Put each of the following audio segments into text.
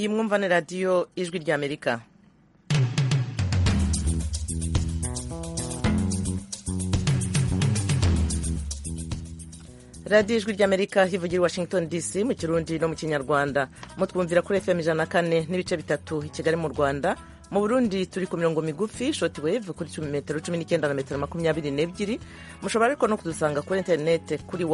iyi mwumva ni radiyo ijwi ry'Amerika. radiyo ijwi ry'Amerika hivugira i Washington DC mu Kirundi no mu Kinyarwanda. Mutwumvira kuri FM 104.5 i Kigali mu Rwanda. Mu Burundi turi ku mirongo migufi short wave kuri metero 19 na metero 22. Mushobora ariko no kudusanga kuri internet kuri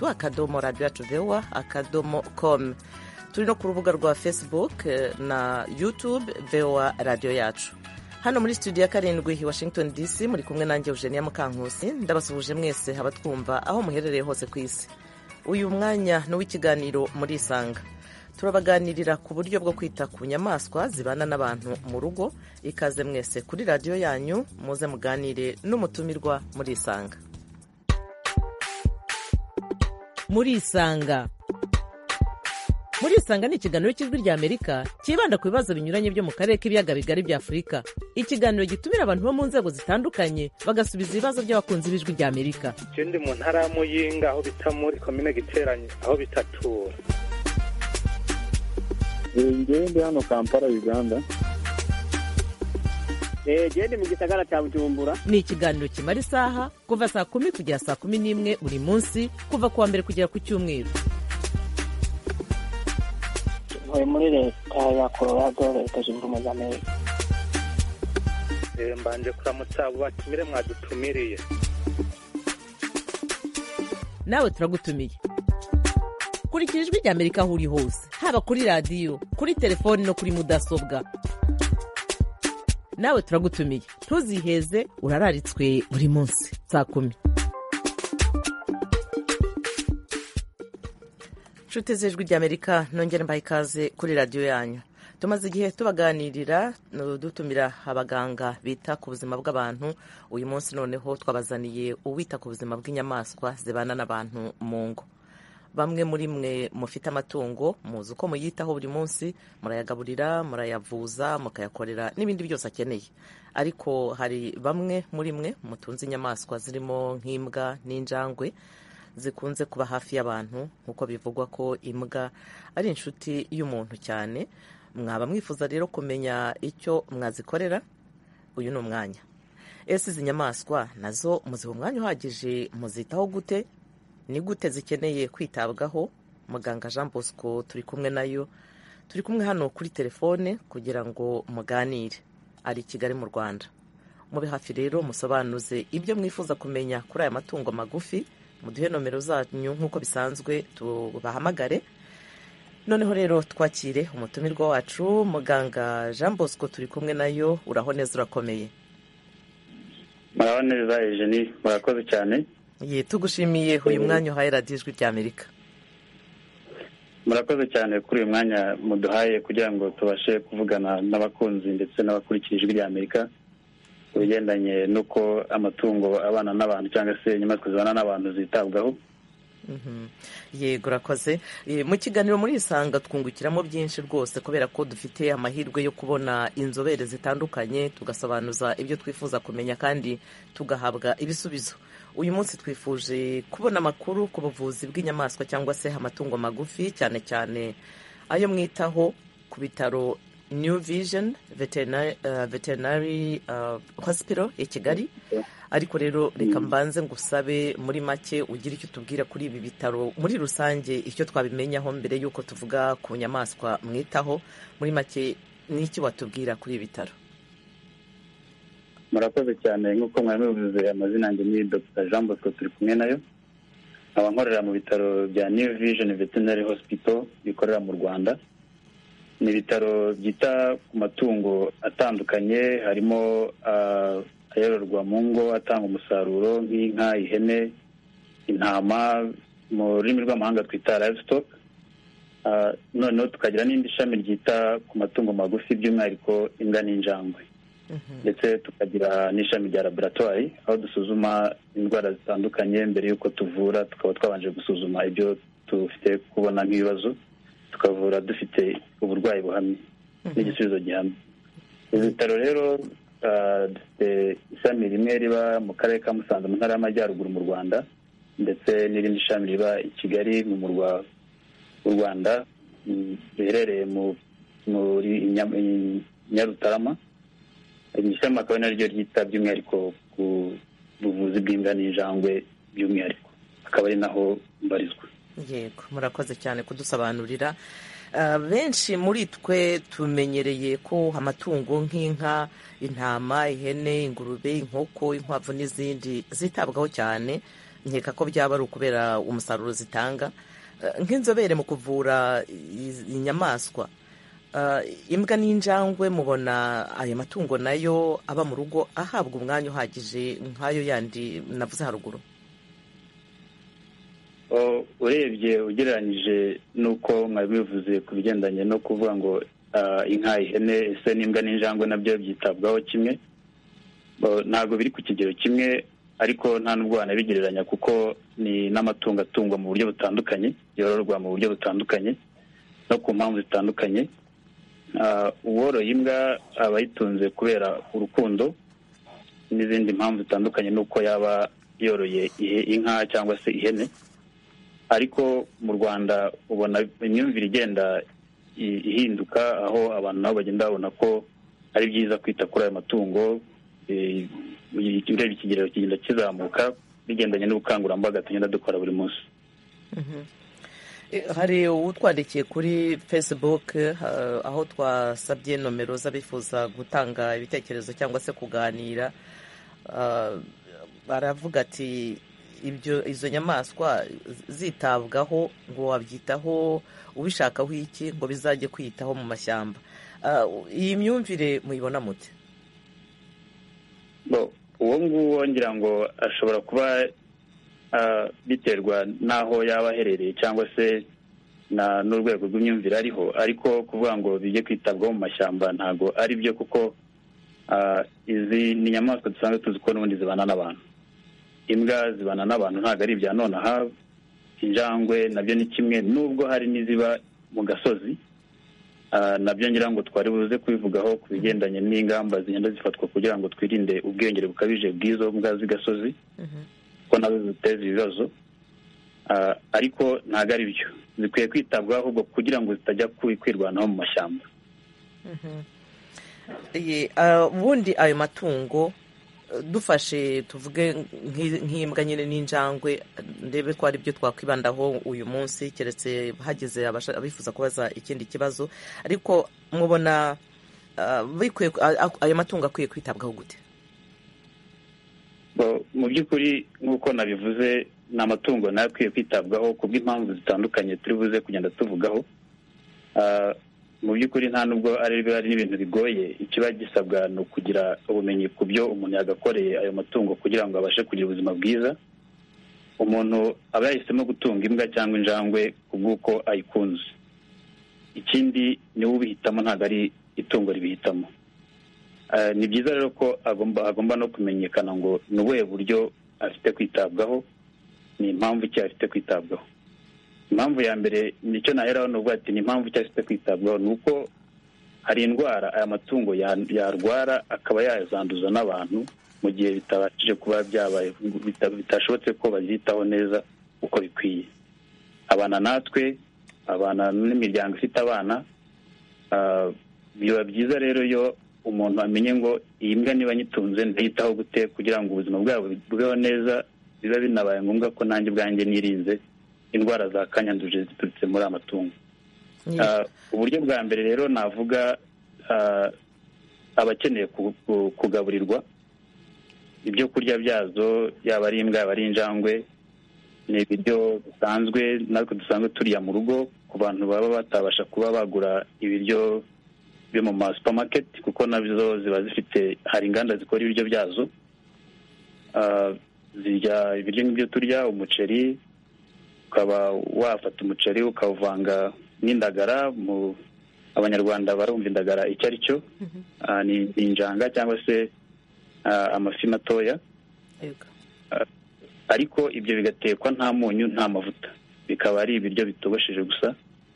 wa3.radio.com. Turi no ku rubuga rwa Facebook na YouTube VOA Radio Yacu. Hano muri studio ya karindwi i Washington DC muri kumwe nanjye Eugenia Mukankusi. Ndabasuhuje mwese abatwumva aho muherereye hose ku isi. Uyu mwanya no w'ikiganiro muri Isanga. Turabaganirira ku buryo bwo kwita ku nyamaswa zibana n'abantu mu rugo. Ikaze mwese kuri radio yanyu, muze muganire n'umutumirwa muri Isanga. Muri Isanga. Muri Isanga ni ikiganiro cy'ijwi ry'Amerika kibanda ku bibazo binyuranye byo mu karere k'ibiyaga bigari bya Afurika. Ikiganiro gitumira abantu bo mu nzego zitandukanye bagasubiza ibibazo by'abakunzi b'ijwi ry'Amerika. Ikindi mu ntara ya Muyinga aho bita muri komine Giteranyi aho bitatura. Ngende hano Kampala Uganda. Gende mu gisagara cya Bujumbura. Ni ikiganiro kimara isaha kuva saa 10 kugera saa 11 buri munsi kuva kuwa mbere kugera ku cyumweru. Muri leta ya Colorado leta zunze ubumwe za Amerika. Mbanje kuramutsa abo batumire mwadutumiriye. Nawe turagutumiye. Kurikira ijwi ry'Amerika aho uri hose, haba kuri radio, kuri telefone no kuri mudasobwa. Nawe turagutumiye. Ntuziheze, urararitswe buri munsi saa 10. Nshuti z'ijwi ry'Amerika, nongere mbaye ikaze kuri radio yanyu. Tumaze igihe tubaganirira dutumira abaganga bita ku buzima bw'abantu. Uyu munsi noneho twabazaniye uwita ku buzima bw'inyamaswa zibana n'abantu mu ngo. Bamwe muri mwe mufite amatungo muzi uko muyitaho buri munsi, murayagaburira, murayavuza, mukayakorera n'ibindi byose akeneye. Ariko hari bamwe muri mwe mutunze inyamaswa zirimo nk'imbwa n'injangwe zikunze kuba hafi y'abantu, nkuko bivugwa ko imbwa ari inshuti y'umuntu cyane. Mwaba mwifuza rero kumenya icyo mwazikorera? Uyu ni umwanya. Ese izi nyamaswa nazo muziha umwanya uhagije, muzitaho gute? Ni gute zikeneye kwitabwaho? Muganga Jean Bosco turi kumwe nayo, turi kumwe hano kuri telefone kugira ngo muganire. Ari Kigali mu Rwanda. Mube hafi rero musobanuze ibyo mwifuza kumenya kuri aya matungo magufi. Muduhe nomero zanyu nk'uko bisanzwe tubahamagare. Noneho rero twakire umutumirwa wacu Muganga Jean Bosco turi kumwe nayo. Uraho neza, urakomeye? Muraho neza Eugenie, murakoze cyane. Tugushimiye uyu mwanya uhaye radiyo ijwi ry'Amerika. Murakoze cyane kuri uyu mwanya muduhaye kugira ngo tubashe kuvugana n'abakunzi ndetse n'abakurikira ijwi ry'Amerika ku bigendanye n'uko amatungo abana n'abantu cyangwa se inyamaswa zibana n'abantu zitabwaho. Yego, urakoze. Mu kiganiro muri Isanga twungukiramo byinshi rwose kubera ko dufite amahirwe yo kubona inzobere zitandukanye, tugasobanuza ibyo twifuza kumenya kandi tugahabwa ibisubizo. Uyu munsi twifuje kubona amakuru ku buvuzi bw'inyamaswa cyangwa se amatungo magufi, cyane cyane ayo mwitaho ku bitaro New Vision Veterinary Hospital i Kigali. Ariko rero reka mbanze ngusabe muri make ugira icyo tubwira kuri ibi bitaro muri rusange, icyo twabimenyaho mbere y'uko tuvuga ku nyamaswa mwitaho. Muri make n'iki watubwira kuri ibi bitaro? Murakoze cyane. Nk'uko mwabivuze, amazina yanjye ni Dr. Jean Bosco turi kumwe nayo. Aba nkorera mu bitaro bya New Vision Veterinary Hospital bikorera mu Rwanda. Ni ibitaro byita ku matungo atandukanye, harimo ayororwa mu ngo atanga umusaruro nk'inka, ihene, intama, mu rurimi rw'amahanga twita livestock. Noneho tukagira n'indi shami ryita ku matungo magufi by'umwihariko imbwa n'injangwe. Ndetse tukagira n'ishami rya laboratoire aho dusuzuma indwara zitandukanye mbere y'uko tuvura. Tukaba twabanje gusuzuma ibyo dufite kubona nk'ibibazo, tukavura dufite uburwayi buhamye n'igisubizo gihamye. Ibitaro rero dufite ishami rimwe riba mu karere ka Musanze mu ntara y'Amajyaruguru mu Rwanda, ndetse n'irindi shami riba i Kigali mu murwa w'u Rwanda, riherereye mu muri Nyarutarama. Ishami akaba naryo ryita by'umwihariko ku buvuzi bw'imbwa n'injangwe by'umwihariko, akaba ari naho mbarizwa. Yego, murakoze cyane kudusobanurira. Benshi muri twe tumenyereye ko amatungo nk'inka, intama, ihene, ingurube, inkoko, inkwavu n'izindi zitabwaho cyane. Nkeka ko byaba ari ukubera umusaruro zitanga. Nk'inzobere mu kuvura inyamaswa, imbwa n'injangwe, mubona ayo matungo nayo aba mu rugo ahabwa umwanya uhagije nk'ayo yandi navuze haruguru? Urebye ugereranyije n'uko mwabivuze ku bigendanye no kuvuga ngo inka, ihene, ese n'imbwa n'injangwe nabyo byitabwaho kimwe, ntabwo biri ku kigero kimwe, ariko nta nubwo wanabigereranya kuko ni n'amatungo atungwa mu buryo butandukanye, yororwa mu buryo butandukanye no ku mpamvu zitandukanye. Uworoye imbwa aba ayitunze kubera urukundo n'izindi mpamvu zitandukanye, n'uko yaba yoroye inka cyangwa se ihene. Ariko mu Rwanda ubona imyumvire igenda ihinduka, aho abantu nabo bagenda babona ko ari byiza kwita kuri ayo matungo. Urebye ikigero kigenda kizamuka bigendanye n'ubukangurambaga tugenda dukora buri munsi. Hari utwandikiye kuri Facebook aho twasabye nomero z'abifuza gutanga ibitekerezo cyangwa se kuganira. Baravuga ati izo nyamaswa zitabwaho, ngo wabyitaho ubishakaho iki, ngo bizajye kwitaho mu mashyamba. Iyi myumvire muyibona mute? Uwo nguwo ngira ngo ashobora kuba biterwa n'aho yaba aherereye cyangwa se n'urwego rw'imyumvire ariho, ariko kuvuga ngo bijye kwitabwaho mu mashyamba ntabwo ari byo, kuko izi ni inyamaswa dusanzwe tuzi ko n'ubundi zibana n'abantu. Imbwa zibana n'abantu, ntabwo ari ibya nonaha. Injangwe nabyo ni kimwe, nubwo hari n'iziba mu gasozi. Nabyo ngira ngo twari buze kubivugaho ku bigendanye n'ingamba zigenda zifatwa kugira ngo twirinde ubwiyongere bukabije bw'izo mbwa z'igasozi, ko nazo ziteza ibibazo. Ariko ntabwo ari byo, zikwiye kwitabwaho ahubwo kugira ngo zitajya kwirwanaho mu mashyamba. Ubundi ayo matungo dufashe tuvuge nk'imbwa nyine n'injangwe, ndebe ko ari byo twakwibandaho uyu munsi, keretse hageze abifuza kubaza ikindi kibazo. Ariko mubona ayo matungo akwiye kwitabwaho gute? Mu by'ukuri nk'uko nabivuze, ni amatungo nayo akwiye kwitabwaho ku bw'impamvu zitandukanye turi buze kugenda tuvugaho. Mu by'ukuri nta nubwo ari n'ibintu bigoye. Ikiba gisabwa ni ukugira ubumenyi ku byo umuntu yagakoreye ayo matungo kugira ngo abashe kugira ubuzima bwiza. Umuntu aba yahisemo gutunga imbwa cyangwa injangwe ku bw'uko ayikunze. Ikindi niwe ubihitamo, ntabwo ari itungo ribihitamo. Ni byiza rero ko agomba no kumenyekana ngo ni ubuhe buryo afite kwitabwaho, ni impamvu ki afite kwitabwaho. Impamvu ya mbere nicyo naheraho n'ubwo ati ni impamvu icyo afite kwitabwaho, ni uko hari indwara aya matungo yarwara akaba yazanduza n'abantu mu gihe bitabashije kuba byabaye, bitashobotse ko bazitaho neza uko bikwiye. Abana natwe, abana n'imiryango ifite abana, biba byiza rero iyo umuntu amenye ngo iyi mbwa niba nyitunze ndayitaho gute kugira ngo ubuzima bwabo bubeho neza, biba binabaye ngombwa ko nanjye ubwanjye nirinze indwara za kanyanduje ziturutse muri amatungo. Uburyo bwa mbere rero navuga, abakeneye kugaburirwa ibyo kurya byazo, yaba ari imbwa yaba ari injangwe, ni ibiryo bisanzwe natwe dusanzwe turiya mu rugo, ku bantu baba batabasha kuba bagura ibiryo byo mu ma supermarket, kuko nazo ziba zifite, hari inganda zikora ibiryo byazo. Zirya ibiryo nk'ibyo turya, umuceri, ukaba wafata umuceri ukawuvanga n'indagara. Abanyarwanda barumva indagara icyo ari cyo, ni injanga cyangwa se amafi matoya. Ariko ibyo bigatekwa nta munyu nta mavuta, bikaba ari ibiryo bitogosheje gusa.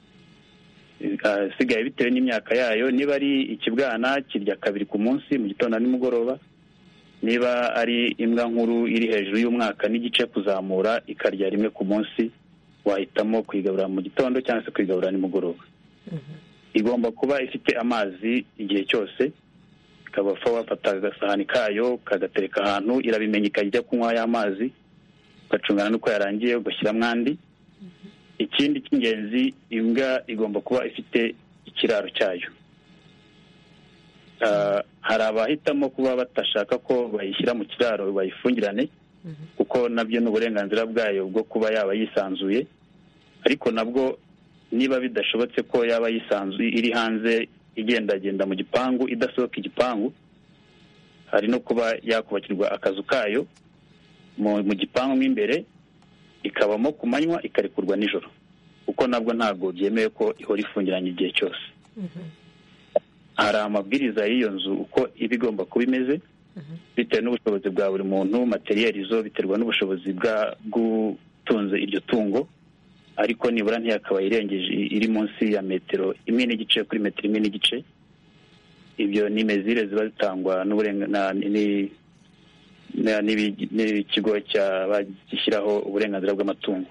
Sigaye bitewe n'imyaka yayo, niba ari ikibwana kirya 2 ku munsi, mu gitondo nimugoroba. Niba ari imbwa nkuru iri hejuru y'umwaka n'igice kuzamura, ikarya 1 ku munsi, wahitamo kwigaburira mu gitondo cyangwa se kwigaburira nimugoroba. igomba kuba ifite amazi igihe cyose, ikaba wafata agasahani kayo kagatereka ahantu, irabimenya ikajya kunywa ya mazi, ugacungana n'uko yarangiye ugashyiramo andi. Ikindi cy'ingenzi, imbwa igomba kuba ifite ikiraro cyayo. Hari abahitamo kuba batashaka ko bayishyira mu kiraro bayifungirane, kuko nabyo ni uburenganzira bwayo bwo kuba yaba yisanzuye, ariko nabwo niba bidashobotse ko yaba yisanzuye iri hanze igendagenda mu gipangu idasohoka igipangu, hari no kuba yakubakirwa akazu kayo mu gipangu mo imbere, ikabamo ku manywa ikarekurwa nijoro, kuko nabwo ntabwo byemewe ko ihora ifungiranye igihe cyose. Hari amabwiriza y'iyo nzu uko iba igomba kuba imeze, bitewe n'ubushobozi bwa buri muntu, materiyeri zo biterwa n'ubushobozi bw'utunze iryo tungo, ariko nibura ntiyakaba irengeje iri munsi ya metero 1.5 kuri metero 1.5. Ibyo ni mezire ziba zitangwa n'ikigo gishyiraho uburenganzira bw'amatungo.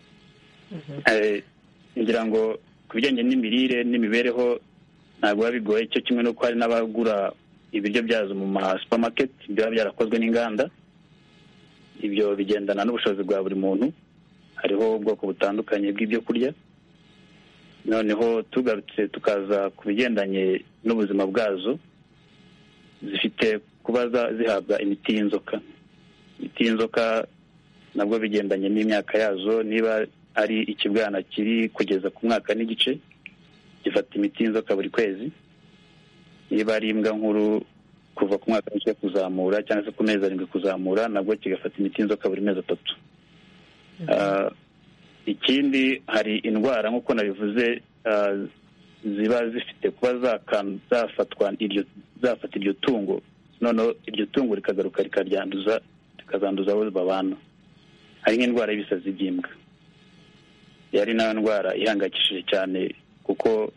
Ngira ngo ku bijyanye n'imirire n'imibereho ntabwo biba bigoye, cyo kimwe n'uko hari n'abagura ibiryo byazo mu ma supermarket biba byarakozwe n'inganda. Ibyo bigendana n'ubushobozi bwa buri muntu, hariho ubwoko butandukanye bw'ibyo kurya. Noneho tugarutse tukaza ku bigendanye n'ubuzima bwazo, zifite kuba zihabwa imiti y'inzoka. Imiti y'inzoka nabwo bigendanye n'imyaka yazo, niba ari ikibwana kiri kugeza ku mwaka n'igice, gifata imiti y'inzoka buri kwezi. Niba ari imbwa nkuru kuva ku mwaka n'igice kuzamura, cyangwa se ku mezi 7 kuzamura, nabwo kigafata imiti y'inzoka buri mezi 3. Ikindi, hari indwara nk'uko nabivuze ziba zifite kuba zafata iryo tungo, noneho iryo tungo rikagaruka rikazanduza abo babana. Hari nk'indwara y'ibisazi by'imbwa, yari nayo ndwara ihangayikishije cyane, kuko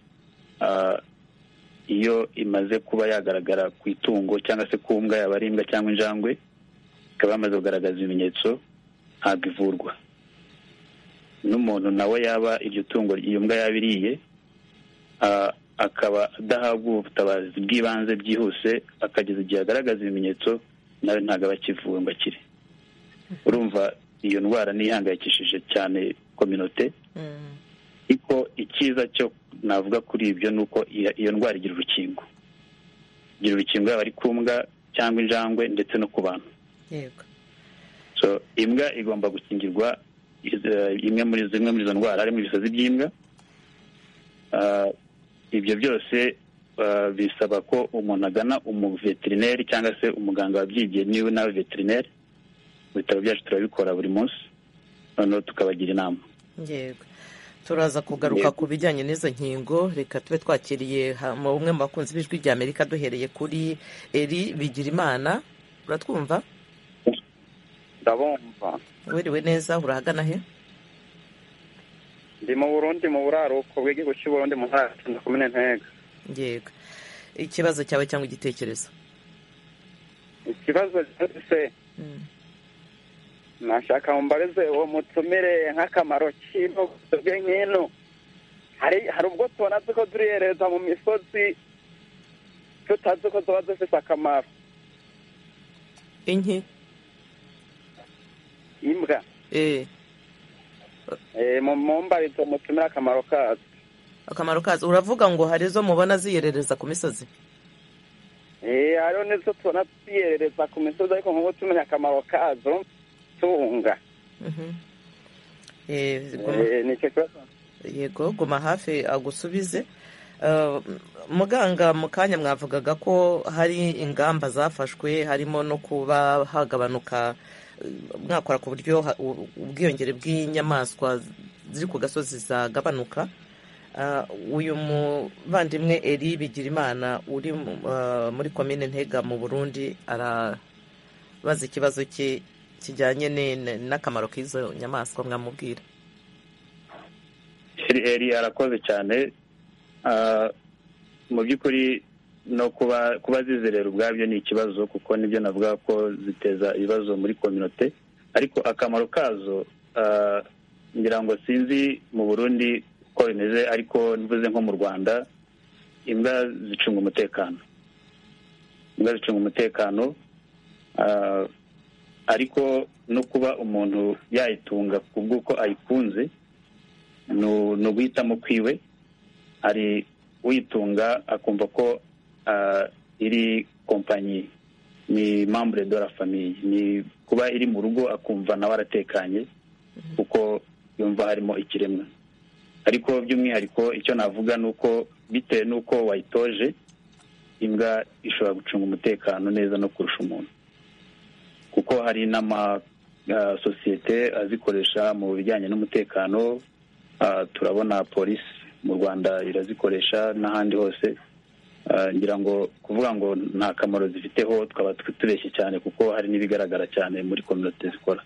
iyo imaze kuba yagaragara ku itungo cyangwa se ku mbwa, yaba ari imbwa cyangwa injangwe, ikaba yamaze kugaragaza ibimenyetso, ntabwo ivurwa. N'umuntu nawe yaba iryo tungo iyo mbwa yabiriye, akaba adahabwa ubutabazi bw'ibanze byihuse, akageza igihe agaragaza ibimenyetso, nawe ntabwo aba akivuwe ngo akire. Urumva iyo ndwara nihangayikishije cyane kominote. Ariko icyiza cyo navuga kuri ibyo ni uko iyo ndwara igira urukingo. Igira urukingo yaba ari ku mbwa cyangwa injangwe ndetse no ku bantu. So imbwa igomba gukingirwa zimwe muri izo ndwara, harimo ibisazi by'imbwa. Ibyo byose bisaba ko umuntu agana umuveterineri cyangwa se umuganga wabyigiye, niwe nawe veterineri. Mu bitaro byacu turabikora buri munsi, noneho tukabagira inama. Yego, turaza kugaruka ku bijyanye n'izo nkingo. Reka tube twakiriye mu bumwe mu bakunzi b'ijwi rya Amerika, duhereye kuri Eri Bigirimana. Uratwumva? Ndabumva. Wiriwe neza, urahagana he? Ndi mu Burundi, mu buraruko bw'igihugu cy'u Burundi, mu ntara ya Komine Ntega. Yego, ikibazo cyawe cyangwa igitekerezo? Ikibazo cyose nashaka mbarize uwo mutumire nk'akamaro k'ino nk'ino. Hari ubwo tubona ko turihereza mu misozi tutazi ko ziba zifite akamaro. Inki? Imbwa. Mu mbarizo mutumire akamaro kazo. Akamaro kazo uravuga ngo hari izo mubona ziyerereza ku misozi? Hariho n'izo tubona ziyerereza ku misozi, ariko nk'ubu tumenya akamaro kazo tunga. Yego, guma hafi agusubize. Muganga, mu kanya mwavugaga ko hari ingamba zafashwe, harimo no kuba hagabanuka, mwakora ku buryo ubwiyongere bw'inyamaswa ziri ku gasozi zagabanuka. Uyu muvandimwe Eri Bigirimana uri muri komine Ntega mu Burundi arabaza ikibazo cye kijyanye n'akamaro k'izo nyamaswa, mwamubwira? Eri arakoze cyane. Mu by'ukuri no kuba zizerera ubwabyo ni ikibazo, kuko nibyo navuga ko ziteza ibibazo muri kominote. Ariko akamaro kazo ngira ngo sinzi mu Burundi uko bimeze, ariko mvuze nko mu Rwanda imbwa zicunga umutekano ariko no kuba umuntu yayitunga kubw'uko ayikunze ni uguhitamo kwiwe. hari uyitunga akumva ko iri kompanyi, ni membre de la famille, ni kuba iri mu rugo akumva nawe aratekanye kuko yumva harimo ikiremwa. Ariko by'umwihariko icyo navuga ni uko bitewe n'uko wayitoje, imbwa ishobora gucunga umutekano neza no kurusha umuntu, kuko hari n'amasosiyete azikoresha mu bijyanye n'umutekano. Turabona polisi mu Rwanda irazikoresha n'ahandi hose. Ngira ngo kuvuga ngo nta kamaro zifiteho twaba tubeshye cyane, kuko hari n'ibigaragara cyane muri community zikora.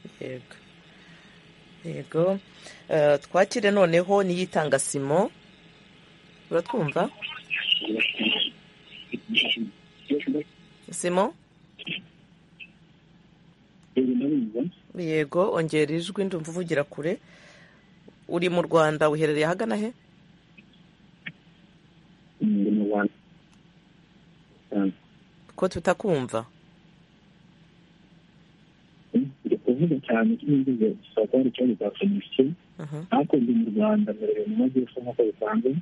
Yego. Twakire noneho niyitanga Simon, uratwumva? Simon? Yego, ongera ijwi ndumva uvugira kure. Uri mu Rwanda, uherereye ahagana he? Mu Rwanda. Ko tutakumva? Kuvuga cyane cy'ingize sakari cyo gafanyishye. Ariko ndi mu Rwanda mbere mu majyepfo nk'uko bisanzwe.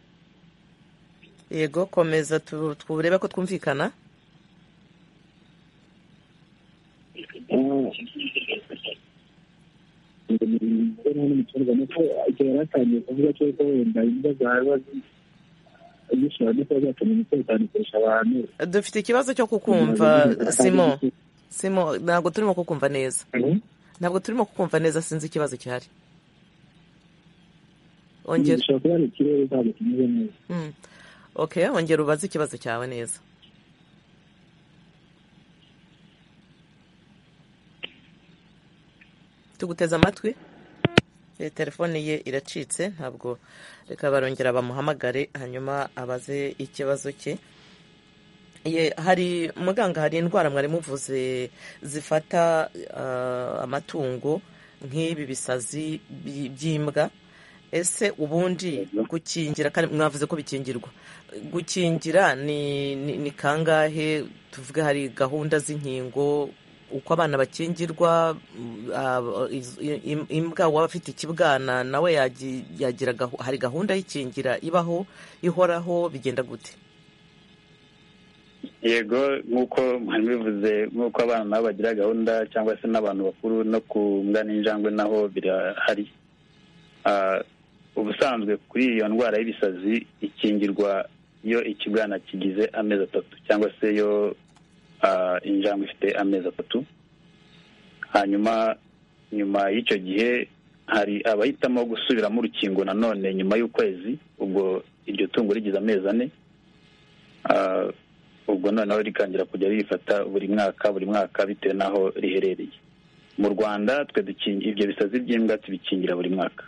Yego, komeza turebe ko twumvikana. Dufite ikibazo cyo kukumva Simon, ntabwo turimo kukumva neza. Sinzi ikibazo cyari. Ongera. Okay, ongera ubaze ikibazo cyawe neza. Tuguteza amatwi. Telefone ye iracitse, ntabwo reka barongera bamuhamagare hanyuma abaze ikibazo cye. Hari muganga, hari indwara mwari muvuze zifata amatungo nk'ibi bisazi by'imbwa. Ese ubundi gukingira, kandi mwavuze ko bikingirwa, gukingira ni kangahe? Tuvuge hari gahunda z'inkingo uko abana bakingirwa, imbwa waba afite ikibwana nawe yagira hari gahunda y'ikingira ibaho ihoraho, bigenda gute? Yego, nk'uko mwari bivuze, nk'uko abana nabo bagira gahunda cyangwa se n'abantu bakuru, no ku mbwa n'injangwe naho birahari. Ubusanzwe kuri iyo ndwara y'ibisazi ikingirwa iyo ikibwana kigize amezi 3 cyangwa se yo injangwe ifite amezi 3. Hanyuma nyuma y'icyo gihe hari abahitamo gusubiramo urukingo nanone nyuma y'ukwezi, ubwo iryo tungo rigize amezi 4. Ubwo noneho rikangira kujya rifata buri mwaka bitewe n'aho riherereye. Mu Rwanda twe dukingira ibyo bisazi by'imbwa, tubikingira buri mwaka.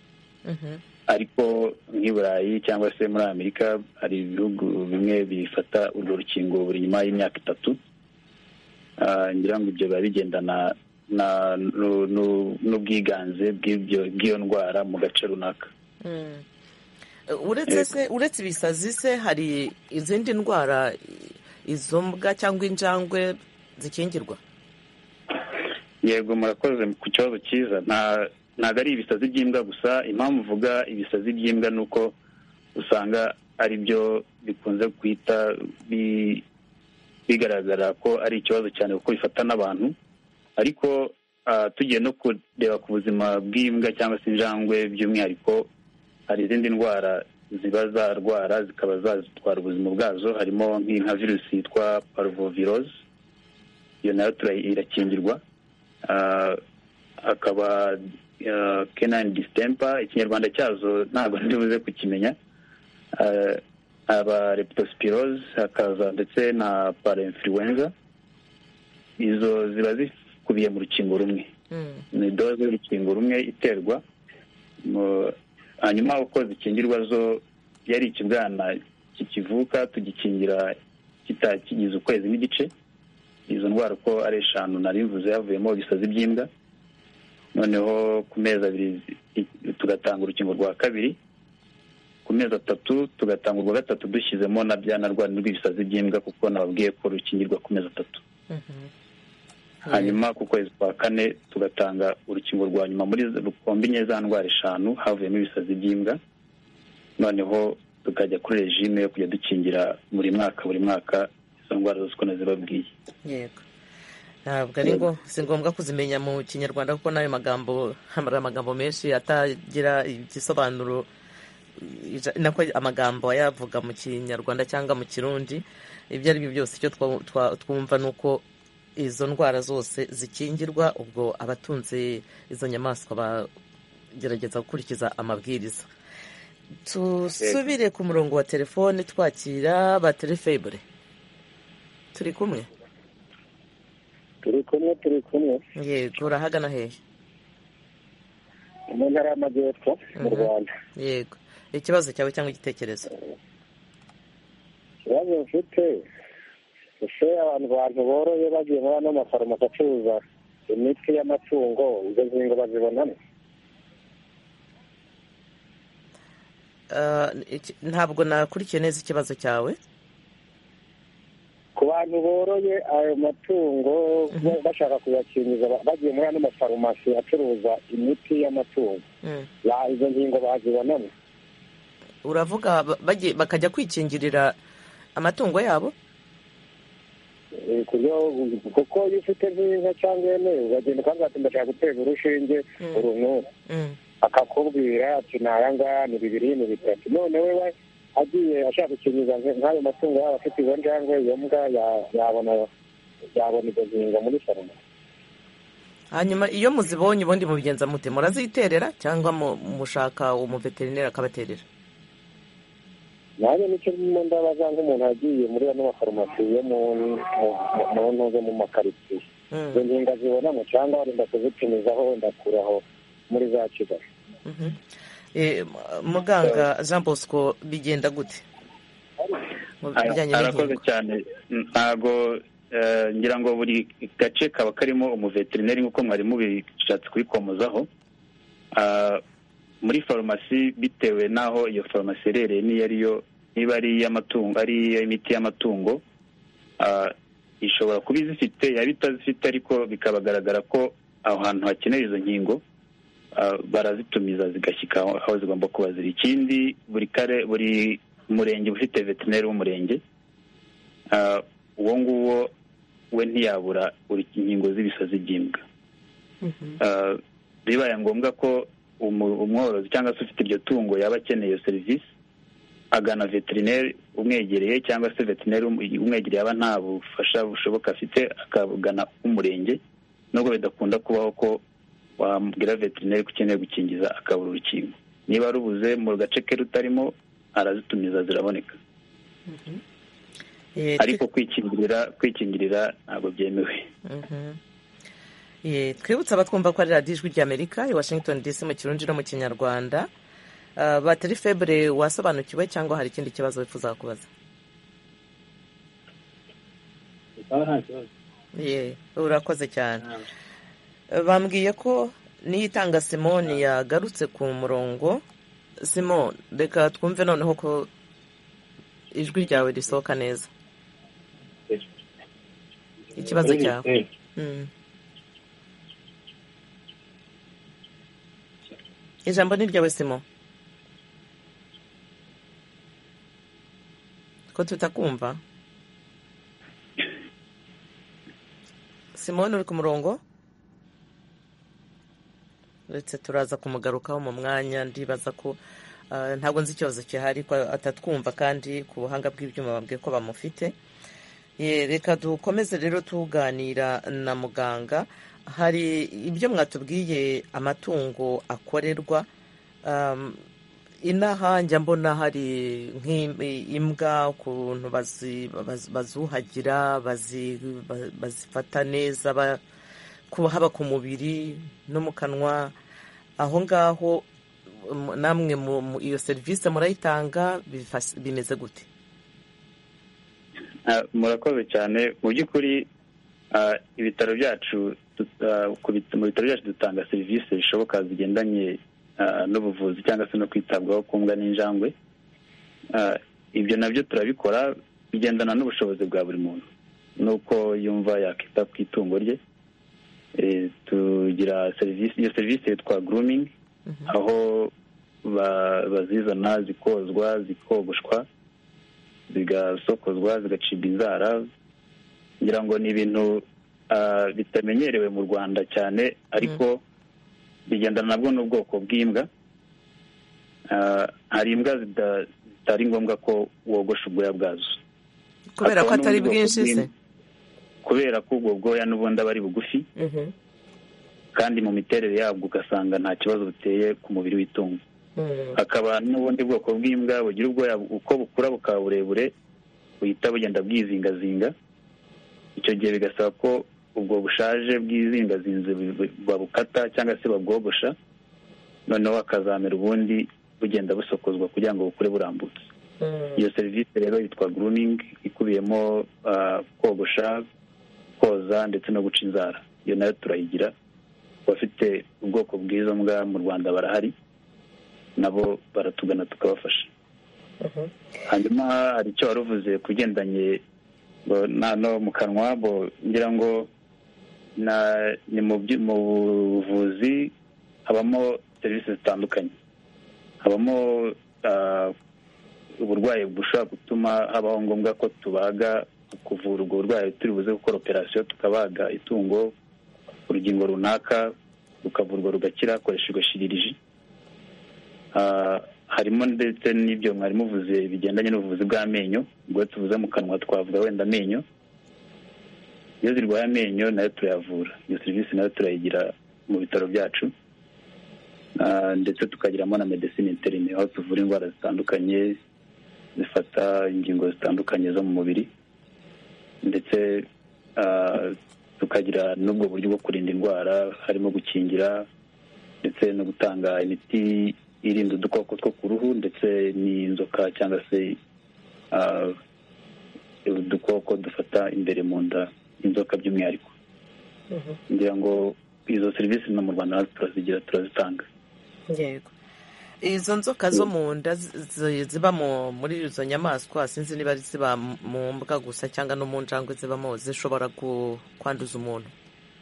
Ariko nk'i Burayi cyangwa se muri Amerika hari ibihugu bimwe bifata urwo rukingo buri nyuma y'imyaka 3. Ngira ngo ibyo biba bigendana n'ubwiganze bw'iyo ndwara mu gace runaka. Uretse ibisazi se hari izindi ndwara izo mbwa cyangwa injangwe zikingirwa? Yego, murakoze ku kibazo cyiza. Ntabwo ari ibisazi by'imbwa gusa. Impamvu uvuga ibisazi by'imbwa ni uko usanga ari byo bikunze guhita bigaragara ko ari ikibazo cyane kuko bifata n'abantu. Ariko tugiye no kureba ku buzima bw'imbwa cyangwa se injangwe by'umwihariko, hari izindi ndwara ziba zarwara zikaba zazitwara ubuzima bwazo, harimo nka virusi yitwa parvovirose. Iyo nayo irakingirwa. Hakaba canine distemper, ikinyarwanda cyazo ntabwo ndibuze kukimenya. Aba leptospirose, hakaza ndetse na parainfluenza. Izo ziba zikubiye mu rukingo rumwe. Ni doze y'urukingo rumwe iterwa. Hanyuma uko zikingirwa zo, yari ikibwana kikivuka tugikingira kitakigize ukwezi n'igice. Izo ndwara uko ari 5 nari mvuze yavuyemo ibisazi by'imbwa. Noneho ku mezi 2 tugatanga urukingo rwa 2 ku mezi 3, tugatanga urwa gatatu dushyizemo na rwanda rw'ibisazi by'imbwa, kuko nababwiye ko rukingirwa ku mezi 3. hanyuma ku kwezi kwa 4 tugatanga urukingo rwa nyuma muri rukombinye za ndwara 5 havuyemo ibisazi by'imbwa. noneho tukajya kuri regime yo kujya dukingira buri mwaka izo ndwara zose uko nazibabwiye. Yego, ntabwo ari ngo si ngombwa kuzimenya mu kinyarwanda kuko n'ayo magambo hari amagambo menshi atagira igisobanuro, nako amagambo ayavuga mu kinyarwanda cyangwa mu kirundi. Ibyo ari byo byose icyo twumva ni uko izo ndwara zose zikingirwa, ubwo abatunze izo nyamaswa bagerageza gukurikiza amabwiriza. Tusubire ku murongo wa telefone twakira ba Telefebure. Turi kumwe? turi kumwe. Yego, urahagana hehe? mu ntara y'Amajyepfo mu Rwanda. Yego, ikibazo cyawe cyangwa igitekerezo? Ikibazo mfite, ese abantu boroye bagiye muri ano mafarumasi acuruza imiti y'amatungo, izo ngingo bazibonamo? Ntabwo nakurikiye neza ikibazo cyawe. Ku bantu boroye ayo matungo bashaka kuyakingiza bagiye muri ano mafarumasi acuruza imiti y'amatungo, izo ngingo bazibonamo? Uravuga bakajya kwikingirira amatungo yabo? Kuko iyo ufite nk'inka cyangwa ihene uragenda ukavuga ati ndashaka gutera urushinge uruntu, akakubwira ati n'aya ngaya ni 2 ni 3. none we agiye ashaka gukingiza nk'ayo matungo yaba afite izo njangwe, iyo mbwa yabona izo ngingo muri farumasi. Hanyuma iyo muzibonye ubundi mubigenza mute? Muraziterera cyangwa mushaka umuveterineri akabaterera? nanjye nicyo ndabaza nk'umuntu agiye muri ano mafarumasi yo mu makaritsiye, izo ngingo zibonamo cyangwa wenda kuzitumizaho wenda kuraho muri za Kigali? Muganga Jean Bosco, bigenda gute mu bijyanye n'inkingo? Arakoze cyane. Ntago ngira ngo buri gace kaba karimo umuveterineri nk'uko mwari mubishatse kubikomozaho. Muri farumasi bitewe n'aho iyo farumasi irereye niba ari iy'amatungo, ari imiti y'amatungo, ishobora kuba izifite yaba itazifite, ariko bikabagaragara ko aho hantu hakeneye izo nkingo barazitumiza zigashyika aho zigomba kuba ziri. Ikindi buri murenge ufite veterineri w'umurenge, uwo nguwo we ntiyabura inkingo z'ibisazi by'imbwa. Bibaye ngombwa ko umworozi cyangwa se ufite iryo tungo yaba akeneye iyo serivisi, agana veterineri umwegereye, cyangwa se veterineri umwegereye yaba nta bufasha bushoboka afite, akagana umurenge. Nubwo bidakunda kubaho ko wambwira veterineri ko ukeneye gukingiza akabura urukingo, niba rubuze mu gace ke rutarimo arazitumiza ziraboneka. Ariko kwikingirira ntabwo byemewe. Twibutsa abatwumva ko ari radiyo Ijwi ry'Amerika i Washington DC mu kirundi no mu kinyarwanda. Ba Telefebure, wasobanukiwe cyangwa hari ikindi kibazo wifuza kubaza? Urakoze cyane. Bambwiye ko Niyitanga Simone yagarutse ku murongo. Simone, reka twumve noneho ko ijwi ryawe risohoka neza. Ikibazo cyawe. Ijambo ni ryawe Simone. Ko tutakumva. Simone, uri ku murongo? Uretse turaza kumugarukaho mu mwanya. Ndibaza ko ntabwo nzi ikibazo gihari ko atatwumva, kandi ku buhanga bw'ibyuma bambwiye ko bamufite. Reka dukomeze rero tuganira na muganga. Hari ibyo mwatubwiye amatungo akorerwa. Inaha njya mbona hari nk'imbwa, ukuntu bazuhagira, bazifata neza, haba ku mubiri no mu kanwa. Aho ngaho namwe iyo serivisi murayitanga, bimeze gute? Murakoze cyane. Mu by'ukuri ibitaro byacu, mu bitaro byacu dutanga serivisi zishoboka zigendanye n'ubuvuzi cyangwa se no kwitabwaho ku mbwa n'injangwe. ibyo nabyo turabikora, bigendana n'ubushobozi bwa buri muntu nuko yumva yakita ku itungo rye. Tugira iyo serivisi yitwa grooming, aho bazizana zikozwa, zikogoshwa, zigasokozwa, zigacibwa inzara. ngira ngo ni ibintu bitamenyerewe mu Rwanda cyane, ariko bigendana nabwo n'ubwoko bw'imbwa. Hari imbwa zitari ngombwa ko wogosha ubwoya bwazo kubera ko atari bwinshi se, kubera ko ubwo bwoya n'ubundi aba ari bugufi, kandi mu miterere yabwo ugasanga nta kibazo buteye ku mubiri w'itungo. Hakaba n'ubundi bwoko bw'imbwa bugira ubwoya uko bukura bukaba burebure, buhita bugenda bwizingazinga. Icyo gihe bigasaba ko ubwo bushaje bwizingazinze babukata cyangwa se babwogosha, noneho hakazamera ubundi bugenda busokozwa kugira ngo bukure burambutse. Iyo serivisi rero yitwa grooming, ikubiyemo kogosha, koza ndetse no guca inzara. Iyo nayo turayigira. Abafite ubwoko bw'izo mbwa mu Rwanda barahari, nabo baratugana tukabafasha. Hanyuma hari icyo wari uvuze kugendanye no mu kanwa, ngira ngo ni mu buvuzi habamo serivisi zitandukanye. Habamo uburwayi bushobora gutuma habaho ngombwa ko tubaga, kuvura ubwo burwayi turi buze gukora operasiyo, tukabaga itungo urugingo runaka rukavurwa rugakira hakoreshejwe shiririji. Harimo ndetse n'ibyo mwari muvuze bigendanye n'ubuvuzi bw'amenyo. Ubwo tuvuze mu kanwa twavuga wenda amenyo. Iyo zirwaye amenyo nayo turayavura. Iyo serivisi nayo turayigira mu bitaro byacu, ndetse tukagiramo na medecine interne, aho tuvura indwara zitandukanye zifata ingingo zitandukanye zo mu mubiri, ndetse tukagira n'ubwo buryo bwo kurinda indwara, harimo gukingira ndetse no gutanga imiti irinda udukoko two ku ruhu ndetse n'inzoka cyangwa se udukoko dufata imbere mu nda, inzoka by'umwihariko. Ngira ngo izo serivisi no mu Rwanda turazigira, turazitanga. Yego. Izo nzoka zo mu nda ziba muri izo nyamaswa, sinzi niba ziba mu mbwa gusa cyangwa no mu njangwe zibamo, zishobora kwanduza umuntu?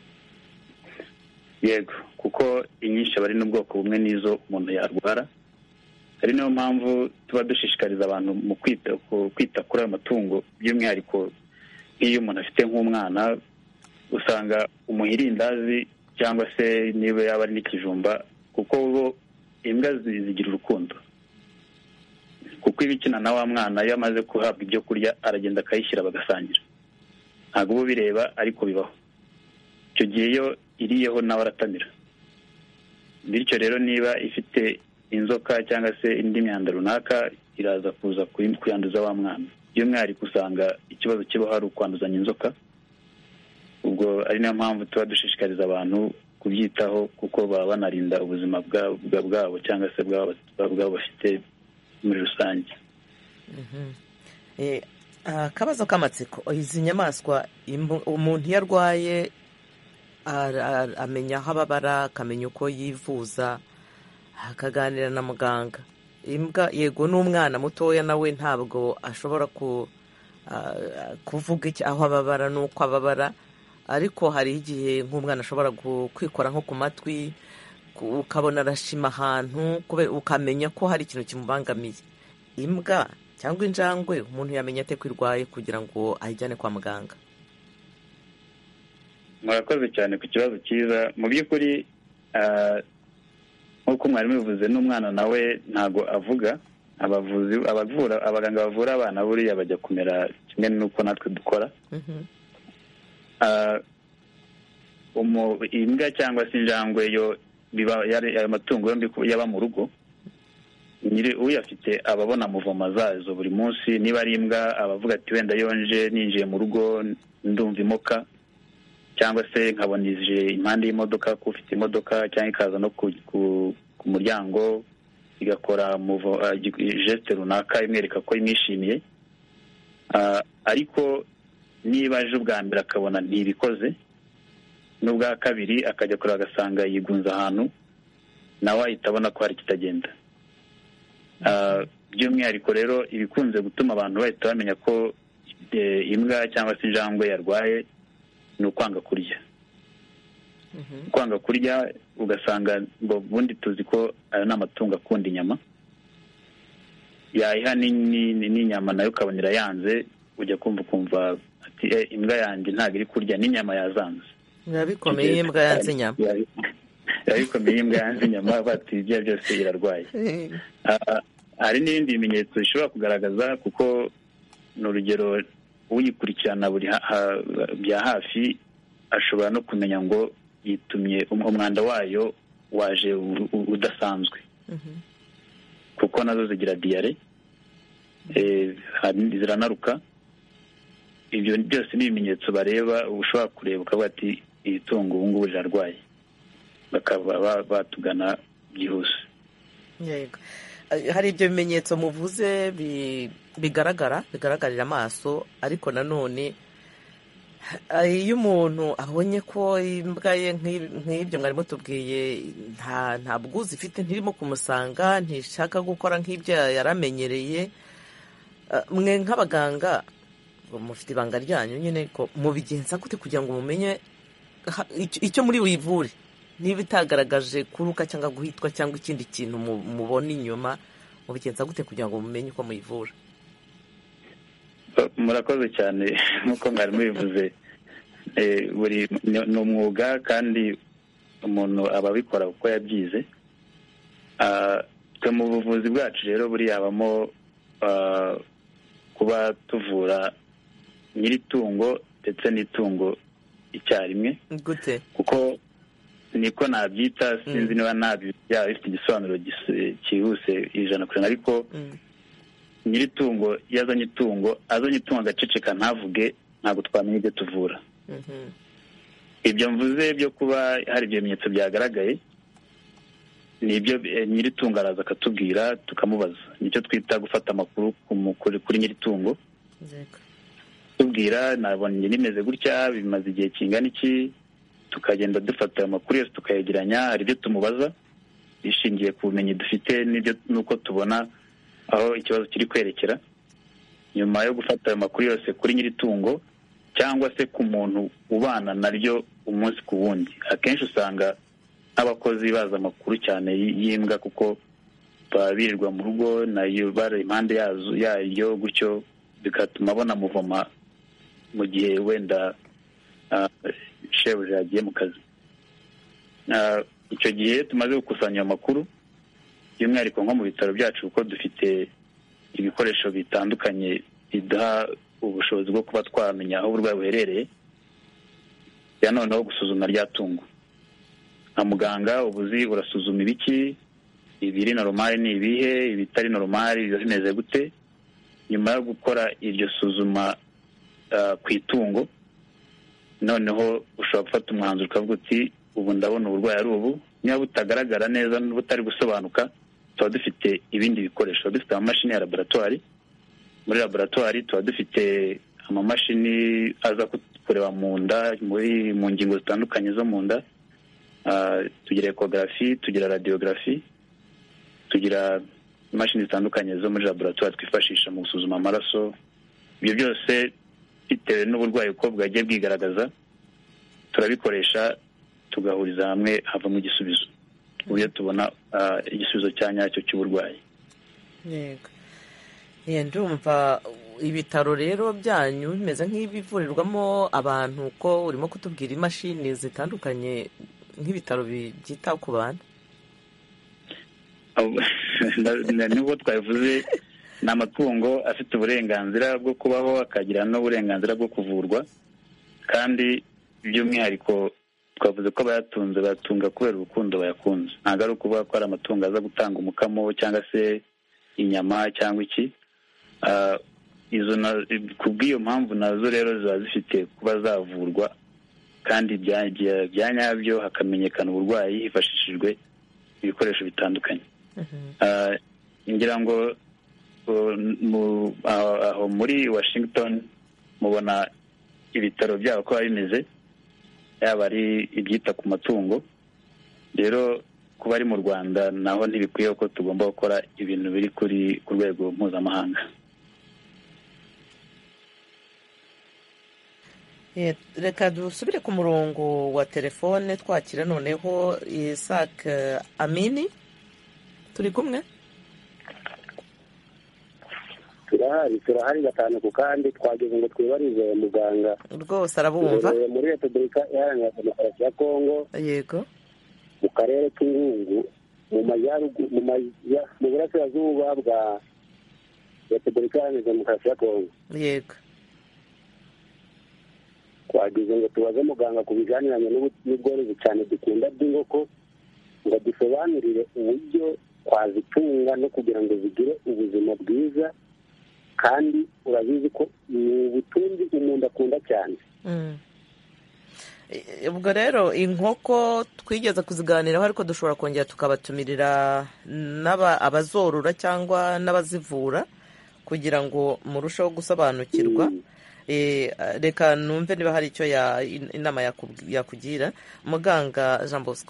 Yego, kuko inyinshi aba ari n'ubwoko bumwe n'izo umuntu yarwara. Ari nayo mpamvu tuba dushishikariza abantu mu kwita kuri ayo matungo, by'umwihariko nk'iyo umuntu afite nk'umwana, usanga umuha irindazi cyangwa se niba yaba ari n'ikijumba, kuko imbwa zigira urukundo. Kuko iba ikina na wa mwana, iyo amaze guhabwa ibyo kurya aragenda akayishyira bagasangira. Ntabwo uba ubireba ariko bibaho. Icyo gihe iyo iriyeho nawe aratamira. Bityo rero niba ifite inzoka cyangwa se indi myanda runaka, iraza kuza kuyanduza wa mwana. By'umwihariko usanga ikibazo kibaho ari ukwanduzanya inzoka. Ubwo ari nayo mpamvu tuba dushishikariza abantu kubyitaho, kuko baba banarinda ubuzima bwabo cyangwa se bwabo bafite muri rusange. Akabazo k'amatsiko, izi nyamaswa umuntu iyo arwaye amenya aho ababara, akamenya uko yivuza, akaganira na muganga. Imbwa yego n'umwana mutoya nawe ntabwo ashobora kuvuga aho ababara n'uko ababara, ariko hari igihe nk'umwana ashobora kwikora nko ku matwi, ukabona arashima ahantu, ukamenya ko hari ikintu kimubangamiye. Imbwa cyangwa injangwe umuntu yamenya ate ko irwaye kugira ngo ayijyane kwa muganga? Murakoze cyane ku kibazo cyiza. Mu by'ukuri nk'uko mwari mubivuze, n'umwana nawe ntago avuga. Abaganga bavura abana buriya bajya kumera kimwe n'uko natwe dukora. Imbwa cyangwa se injangwe yo ayo matungo yombi yaba mu rugo, uyafite ababona amuvoma zazo buri munsi. Niba ari imbwa abavuga ati wenda yonje ninjiye mu rugo ndumva imoka, cyangwa se nkabonije impande y'imodoka ko ufite imodoka, cyangwa ikaza no ku muryango igakora geste runaka imwereka ko imwishimiye. Ariko niba aje ubwa mbere akabona ntibikoze, n'ubwa kabiri akajya kureba agasanga yigunze ahantu, nawe ahita abona ko hari ikitagenda. by'umwihariko rero ibikunze gutuma abantu bahita bamenya ko imbwa cyangwa se injangwe yarwaye ni ukwanga kurya. Kwanga kurya ugasanga ngo ubundi tuzi ko ayo ni amatungo akunda inyama, yayiha n'inyama nayo ukabonera yanze, ujya kumva ati imbwa yanjye ntabwo iri kurya n'inyama yazanze. biba bikomeye imbwa yanze inyama, biba bikomeye imbwa yanze inyama, bati ibyo byose irarwaye. Hari n'ibindi bimenyetso bishobora kugaragaza, kuko ni urugero uyikurikirana bya hafi ashobora no kumenya ngo yitumye umwanda wayo waje udasanzwe, kuko nazo zigira diyare, ziranaruka. Ibyo byose ni ibimenyetso bareba, ushobora kureba ukavuga ati iri tungo ubu ngubu rirarwaye, bakaba batugana byihuse. Yego, hari ibyo bimenyetso muvuze bigaragarira amaso, ariko nanone iyo umuntu abonye ko imbwa ye nk'ibyo mwari mutubwiye nta bwuzu ifite, ntirimo kumusanga, ntishaka gukora nk'ibyo yaramenyereye, mwe nk'abaganga mufite ibanga ryanyu nyine, ko mubigenza gute kugira ngo mumenye icyo muri wivure, niba itagaragaje kuruka cyangwa guhitwa cyangwa ikindi kintu mubona inyuma, mubigenza gute kugira ngo mumenye uko muyivura? Murakoze cyane. Nk'uko mwari mubivuze, ni umwuga kandi umuntu aba abikora kuko yabyize. Twe mu buvuzi bwacu rero buriya habamo kuba tuvura nyiri tungo ndetse n'itungo icyarimwe. Gute? Kuko niko nabyita, sinzi niba byaba bifite igisobanuro cyihuse 100%, ariko nyiri tungo iyo azanye itungo agaceceka ntavuge, ntabwo twamenya ibyo tuvura. Ibyo mvuze byo kuba hari ibimenyetso byagaragaye, nibyo nyiri tungo araza akatubwira tukamubaza. Nicyo twita gufata amakuru kuri nyiri tungo, tubwira nabonye nimeze gutya, bimaze igihe kingana iki, tukagenda dufata amakuru yose tukayegeranya. Hari ibyo tumubaza bishingiye ku bumenyi dufite n'uko tubona aho ikibazo kiri kwerekera. Nyuma yo gufata ayo makuru yose kuri nyiri tungo cyangwa se ku muntu ubana naryo umunsi ku wundi, akenshi usanga nk'abakozi baza amakuru cyane y'imbwa, kuko baba birirwa mu rugo nayo bari impande yayo, gutyo bigatuma banamuvoma mu gihe wenda shebuja yagiye mu kazi. Icyo gihe tumaze gukusanya amakuru, by'umwihariko nko mu bitaro byacu, kuko dufite ibikoresho bitandukanye biduha ubushobozi bwo kuba twamenya aho uburwayi buherereye, ya noneho gusuzuma rya tungo. Nka muganga ubuzi urasuzuma ibiki, ibiri normal ni ibihe, ibitari normal biba bimeze gute. Nyuma yo gukora iryo suzuma ku itungo, noneho ushobora gufata umwanzuro ukavuga uti ubu ndabona uburwayi ari ubu. Niba butagaragara neza n'ubutari gusobanuka, tuba dufite ibindi bikoresho. Dufite amamashini ya laboratoire. Muri laboratoire tuba dufite amamashini aza kureba mu nda, mu ngingo zitandukanye zo mu nda. Tugira ecography, tugira radiography, tugira imashini zitandukanye zo muri laboratoire twifashisha mu gusuzuma amaraso. Ibyo byose bitewe n'uburwayi uko bwagiye bwigaragaza, turabikoresha tugahuriza hamwe, havamo igisubizo, uburyo tubona igisubizo cya nyacyo cy'uburwayi. Yego, ndumva ibitaro rero byanyu bimeze nk'ibivurirwamo abantu, ko urimo kutubwira imashini zitandukanye nk'ibitaro byita ku bantu. Nubwo twabivuze, ni amatungo afite uburenganzira bwo kubaho, akagira n'uburenganzira bwo kuvurwa, kandi by'umwihariko twavuze ko abayatunze bayatunga kubera urukundo bayakunze. Ntabwo ari ukuvuga ko ari amatungo aza gutanga umukamo cyangwa se inyama cyangwa iki. Ku bw'iyo mpamvu nazo rero ziba zifite kuba zavurwa, kandi bya nyabyo hakamenyekana uburwayi hifashishijwe ibikoresho bitandukanye. Ngira ngo aho muri Washington mubona ibitaro byabo ko bimeze, yaba ari ibyita ku matungo. Rero kuba ari mu Rwanda naho ntibikwiye ko tugomba gukora ibintu biri ku rwego mpuzamahanga. Reka dusubire ku murongo wa telefone twakira noneho Isaac Amini, turi kumwe? turahari gatanu ku kandi twageze ngo twibarize muganga rwose arabumva muri Repubulika Iharanira Demokarasi ya Kongo. Yego. Mu karere k'Ingungu mu burasirazuba bwa Repubulika Iharanira Demokarasi ya Kongo. Yego. Twagize ngo tubaze muganga ku bijyaniranye n'ubworozi cyane dukunda bw'inkoko ngo dusobanurire uburyo twazitunga no kugira ngo zigire ubuzima bwiza, kandi urabizi ko ni ubutunzi umuntu akunda cyane. Ubwo rero inkoko twigeze kuziganiraho, ariko dushobora kongera tukabatumirira abazorora cyangwa n'abazivura kugira ngo murusheho gusobanukirwa. Reka numve niba hari icyo inama yakugira muganga Jean Bosco.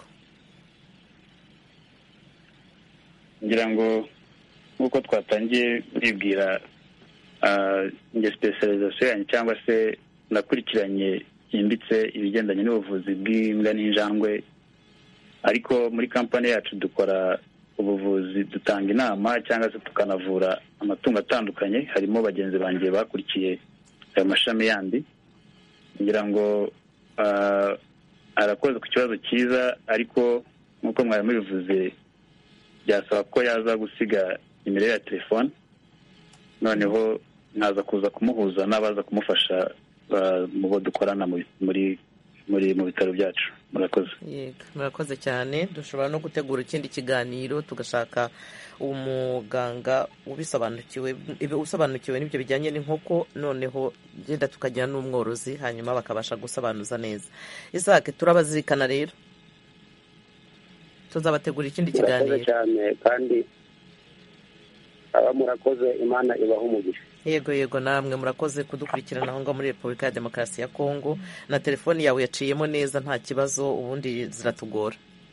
ngira ngo nk'uko twatangiye bibwira nge specialization yanjye cyangwa se nakurikiranye yimbitse ibigendanye n'ubuvuzi bw'imbwa n'injangwe, ariko muri kampani yacu dukora ubuvuzi, dutanga inama cyangwa se tukanavura amatungo atandukanye. Harimo bagenzi banjye bakurikiye ayo mashami yandi. ngira ngo arakoze ku kibazo cyiza, ariko nk'uko mwari mubivuze byasaba ko yaza gusiga nimero ya telefone, noneho naza kuza kumuhuza n'abaza kumufasha mu bo dukorana mu bitaro byacu. Murakoze. Yego, murakoze cyane. Dushobora no gutegura ikindi kiganiro tugashaka umuganga usobanukiwe n'ibyo bijyanye n'inkoko, noneho genda tukagira n'umworozi, hanyuma bakabasha gusobanuza neza. Isaac, turabazirikana rero, tuzabategura ikindi kiganiro. Murakoze cyane kandi murakoze, Imana ibaha umugisha. Yego, namwe murakoze kudukurikirana aho ngaho muri Repubulika ya Demokarasi ya Kongo. Na telefoni yawe yaciyemo neza, nta kibazo, ubundi ziratugora.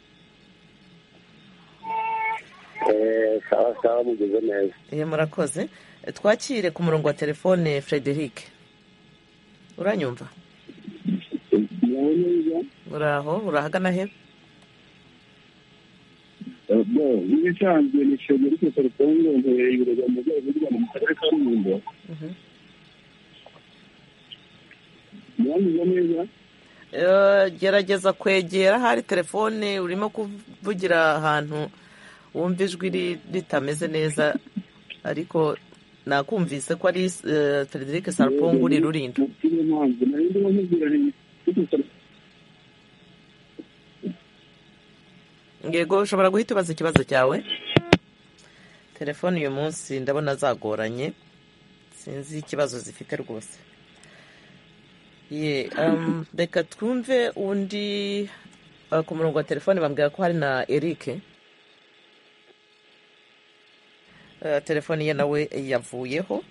Sawa mugeze neza. Murakoze. Twakire ku murongo wa telefone Frederic. Uranyumva? Uraho, urahagana he? Ibisanzwe ni cyo muri Kongo ibirego mu rwego rw'u mu karere ka Rulindo. Gerageza kwegera hari telefone, urimo kuvugira ahantu wumva ijwi ritameze neza, ariko nakumvise ko ari Frederic Sarpongo uri Rulindo. Yego, ushobora guhita ubaza ikibazo cyawe. Telefone uyu munsi ndabona zagoranye, sinzi ikibazo zifite rwose. Reka twumve undi ku murongo wa telefone. Bambwira ko hari na Eric. Telefone ye nawe yavuyeho,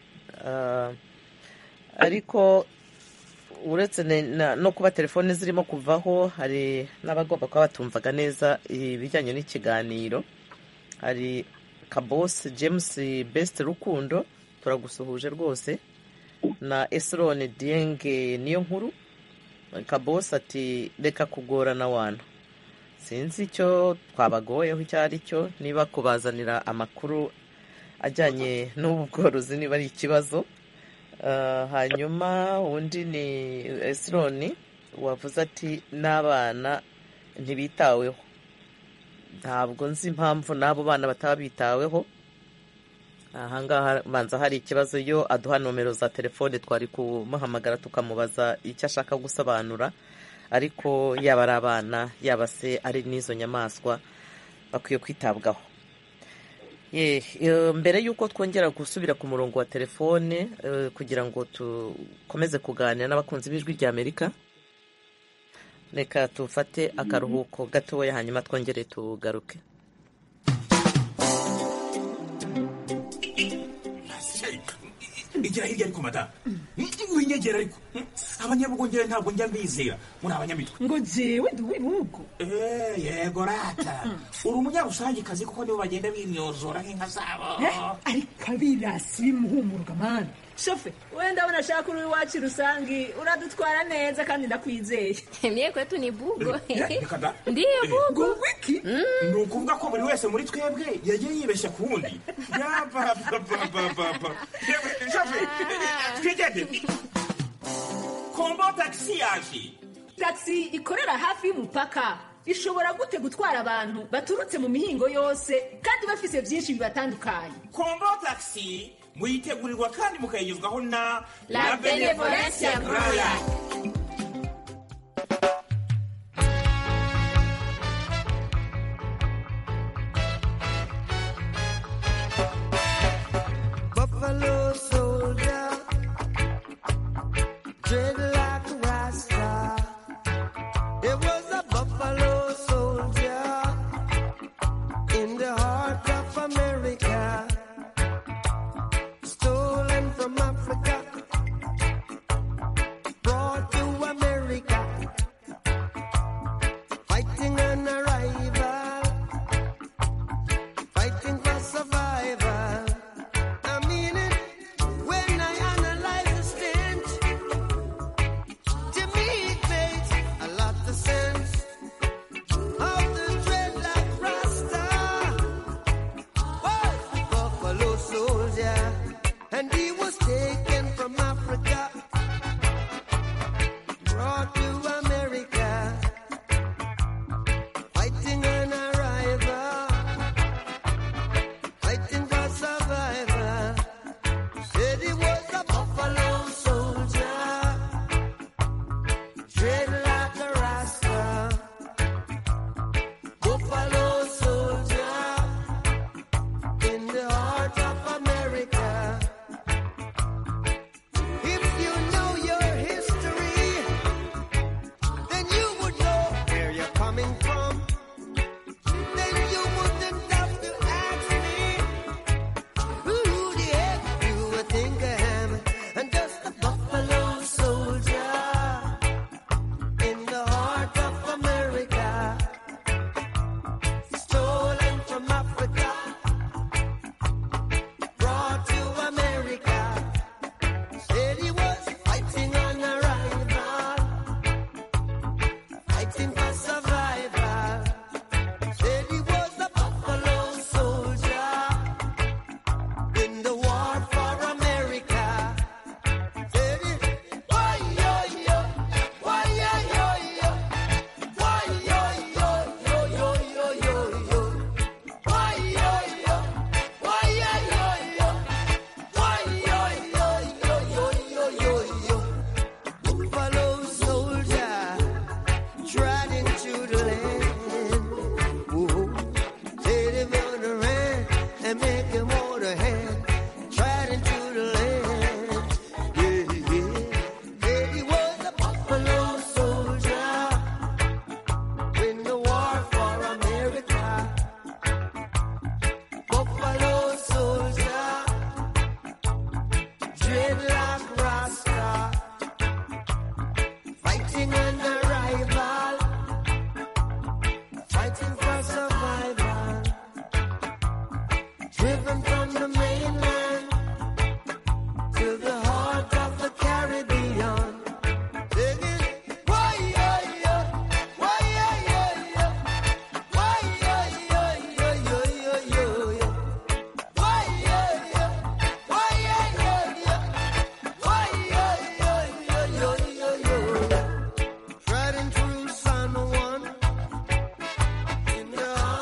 ariko uretse no kuba telefone zirimo kuvaho, hari n'abagomba kuba batumvaga neza ibijyanye n'ikiganiro. Hari Kabos James Best Rukundo, turagusuhuje rwose, na Esron Dienge niyo nkuru. Kabos ati reka kugorana wana, sinzi icyo twabagoyeho icyo ari cyo, niba kubazanira amakuru ajyanye n'ubu bworozi niba ari ikibazo. Hanyuma undi ni Esron wavuze ati n'abana ntibitaweho. Ntabwo nzi impamvu n'abo bana bataba bitaweho. Ahangaha banza hari ikibazo. Iyo aduha nomero za telefone twari kumuhamagara tukamubaza icyo ashaka gusobanura, ariko yaba ari abana yaba se ari n'izo nyamaswa bakwiye kwitabwaho. Mbere y'uko twongera gusubira ku murongo wa telefone kugira ngo dukomeze kuganira n'abakunzi b'ijwi rya Amerika, reka tufate akaruhuko gatoya, hanyuma twongere tugaruke. wigira hirya ariko madamu winyegera ariko abanyabugongera ntabwo njya mbizera muri abanyamitwe ngo jewe ndi uw'ibihugu. Yego rata uri umunyarusangikazi kuko nibo bagenda bimyozora nk'inka zabo. Ariko abirasi bimuhumuruka mani shofe wenda ndabona ashaka uri iwacu rusangi uradutwara neza kandi ndakwizeye. Mie kwetu ni bugo. Ndiyo bugo. Wiki ni ukuvuga ko buri wese muri twebwe yagiye yibeshya ku wundi. Yapapapapapa shofe twigende kombo taxi yaje. Taxi ikorera hafi y'umupaka ishobora gute gutwara abantu baturutse mu mihingo yose kandi bafise byinshi bibatandukanye. Kombo taxi muyitegurirwa kandi mukayigezwaho na La Benevolencia Royal. Buffalo soldier, dread like a rasta. It was a buffalo soldier in the heart of America, stolen from Africa, brought to America, fighting an arrival, fighting for survival. I mean it when I analyze the stench. To me it makes a lot of sense. Of the dreadlock Rasta was a buffalo soldier, and he was taken from Africa, brought to America, fighting an arrival, fighting for survival. Said he was a buffalo soldier, dread like a rasta. Buffalo soldier in the heart of America. If you know your history, then you would know where you're coming from. Then you wouldn't have to ask me who the heck you would think I am. And just a buffalo soldier in the heart of America, stolen from Africa, brought to America. Said he was fighting on arrival, fighting for survival. Said he was a buffalo soldier in the war for America. Said he, why yo yo, why yo yo yo, why yo yo yo yo yo yo yo, why yo yo, why yo yo yo, why yo yo yo yo yo yo yo. Buffalo soldier trotting through the land. Ooh, said he gonna run and make him hold a hand, trotting through the land. Yeah, yeah. Said he was a buffalo soldier in the war for America. Buffalo soldier, dreadlock Rasta, fighting an arrival, fighting for survival, driven from the mainland to the heart of the Caribbean. Singing, why yo yo, why yo yo yo, why yo yo yo yo yo yo yo, why yo yo, why yo yo yo, why yo yo yo yo yo yo. Riding through San Juan in the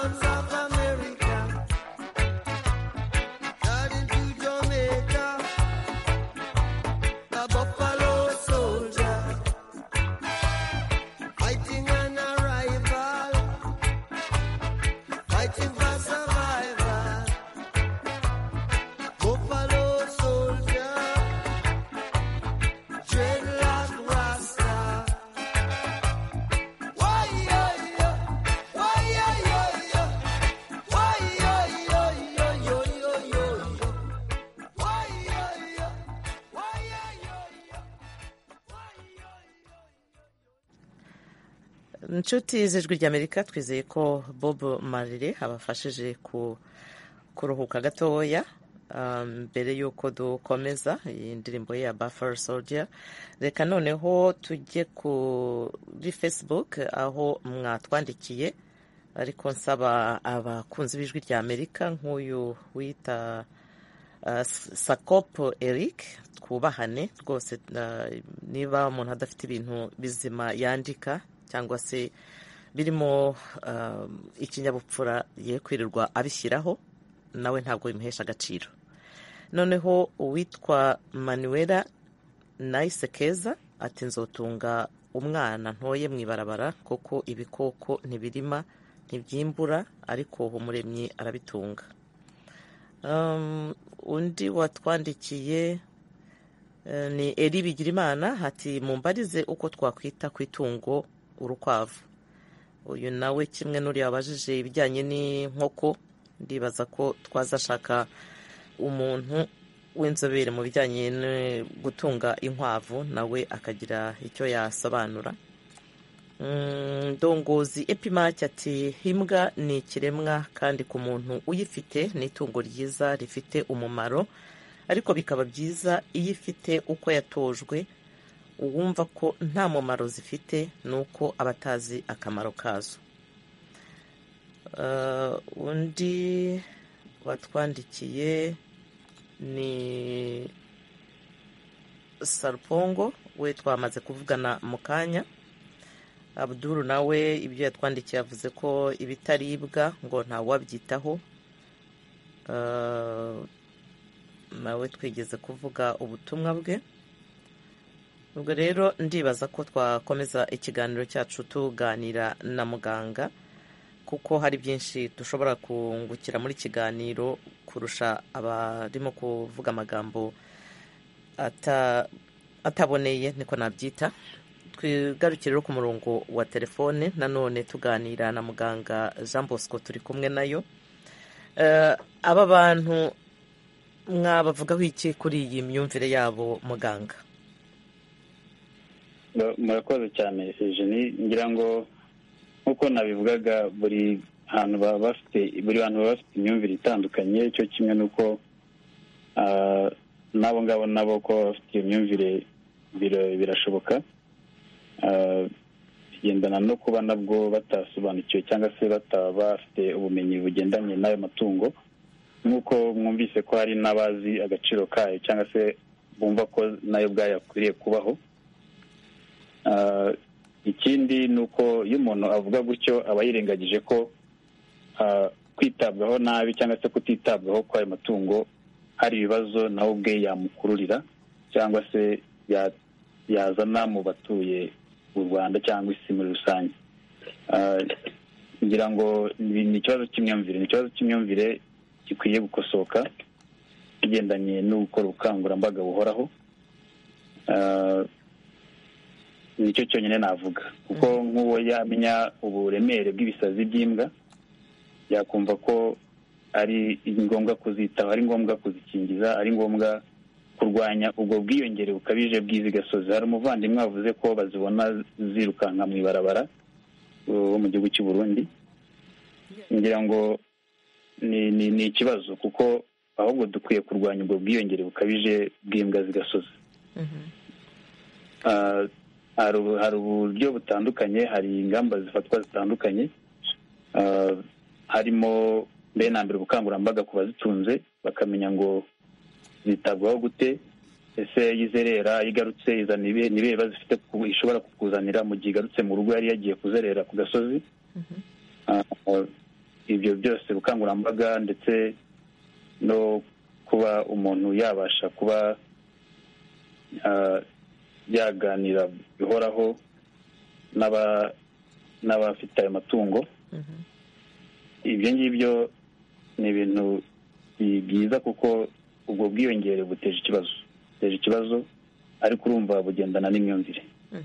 inshuti z'ijwi ry'Amerika, twizeye ko Bob Marley abafashije kuruhuka gatoya mbere y'uko dukomeza iyi ndirimbo ya Buffalo Soldier. Reka noneho tujye kuri Facebook aho mwatwandikiye, ariko nsaba abakunzi b'ijwi ry'Amerika nk'uyu wita Sakopo Eric, twubahane rwose. Niba umuntu adafite ibintu bizima yandika cyangwa se birimo ikinyabupfura ye kwirirwa abishyiraho, nawe ntabwo bimuhesha agaciro. Noneho uwitwa Manuela Nice Keza ati nzotunga umwana ntoye mu ibarabara kuko ibikoko ntibirima ntibyimbura, ariko Umuremyi arabitunga. Undi watwandikiye ni Eri Bigirimana ati mumbarize uko twakwita ku itungo urukwavu. Uyu nawe kimwe n'uriya wabajije ibijyanye n'inkoko, ndibaza ko twazashaka umuntu w'inzobere mu bijyanye no gutunga inkwavu nawe akagira icyo yasobanura. Ndongozi Epimaki ati imbwa ni ikiremwa kandi ku muntu uyifite ni itungo ryiza rifite umumaro, ariko bikaba byiza iyo ifite uko yatojwe. Uwumva ko nta mumaro zifite ni uko abatazi akamaro kazo. Undi watwandikiye ni Sarupongo, we twamaze kuvugana mu kanya. Abdul nawe ibyo yatwandikiye yavuze ko ibitaribwa ngo ntawabyitaho. Nawe twigeze kuvuga ubutumwa bwe. Ubwo rero ndibaza ko twakomeza ikiganiro cyacu tuganira na muganga, kuko hari byinshi dushobora kungukira muri kiganiro kurusha abarimo kuvuga amagambo ataboneye, niko nabyita. Twigarukire ku murongo wa telefone nanone tuganira na muganga Jean Bosco turi kumwe nayo. Aba bantu mwabavugaho iki kuri iyi myumvire yabo muganga? Murakoze cyane Eugenie, ngira ngo nkuko nabivugaga buri bantu baba bafite imyumvire itandukanye. Icyo kimwe nuko nabo ngabo nabo ko bafite iyo myumvire birashoboka, bigendana no kuba nabwo batasobanukiwe cyangwa se bataba bafite ubumenyi bugendanye n'ayo matungo, nk'uko mwumvise ko hari n'abazi agaciro kayo cyangwa se bumva ko nayo ubwayo akwiriye kubaho. Ikindi ni uko iyo umuntu avuga gutyo aba yirengagije ko kwitabwaho nabi cyangwa se kutitabwaho kw'ayo matungo hari ibibazo nawe ubwe yamukururira cyangwa se yazana mu batuye u Rwanda cyangwa isi muri rusange. ngira ngo ni ikibazo cy'imyumvire gikwiye gukosoka kigendanye no gukora ubukangurambaga buhoraho. Nicyo cyonyine navuga, kuko nk'uwo yamenya uburemere bw'ibisazi by'imbwa yakumva ko ari ngombwa kuzitaho, ari ngombwa kuzikingiza, ari ngombwa kurwanya ubwo bwiyongere bukabije bw'izi gasozi. Hari umuvandimwe wavuze ko bazibona zirukanka mu ibarabara wo mu gihugu cy'u Burundi. Ngira ngo ni ikibazo, kuko ahubwo dukwiye kurwanya ubwo bwiyongere bukabije bw'imbwa z'igasozi. Hari uburyo butandukanye, hari ingamba zifatwa zitandukanye, harimo mbere na mbere ubukangurambaga ku bazitunze bakamenya ngo zitabwaho gute, ese yizerera igarutse izana ibihe bibazo ifite ishobora kukuzanira mu gihe igarutse mu rugo yari yagiye kuzerera ku gasozi. Ibyo byose ubukangurambaga ndetse no kuba umuntu yabasha kuba yaganira bihoraho n'abafite ayo matungo. Ibyo ngibyo ni ibintu byiza, kuko ubwo bwiyongere buteje ikibazo, ariko urumva bugendana n'imyumvire.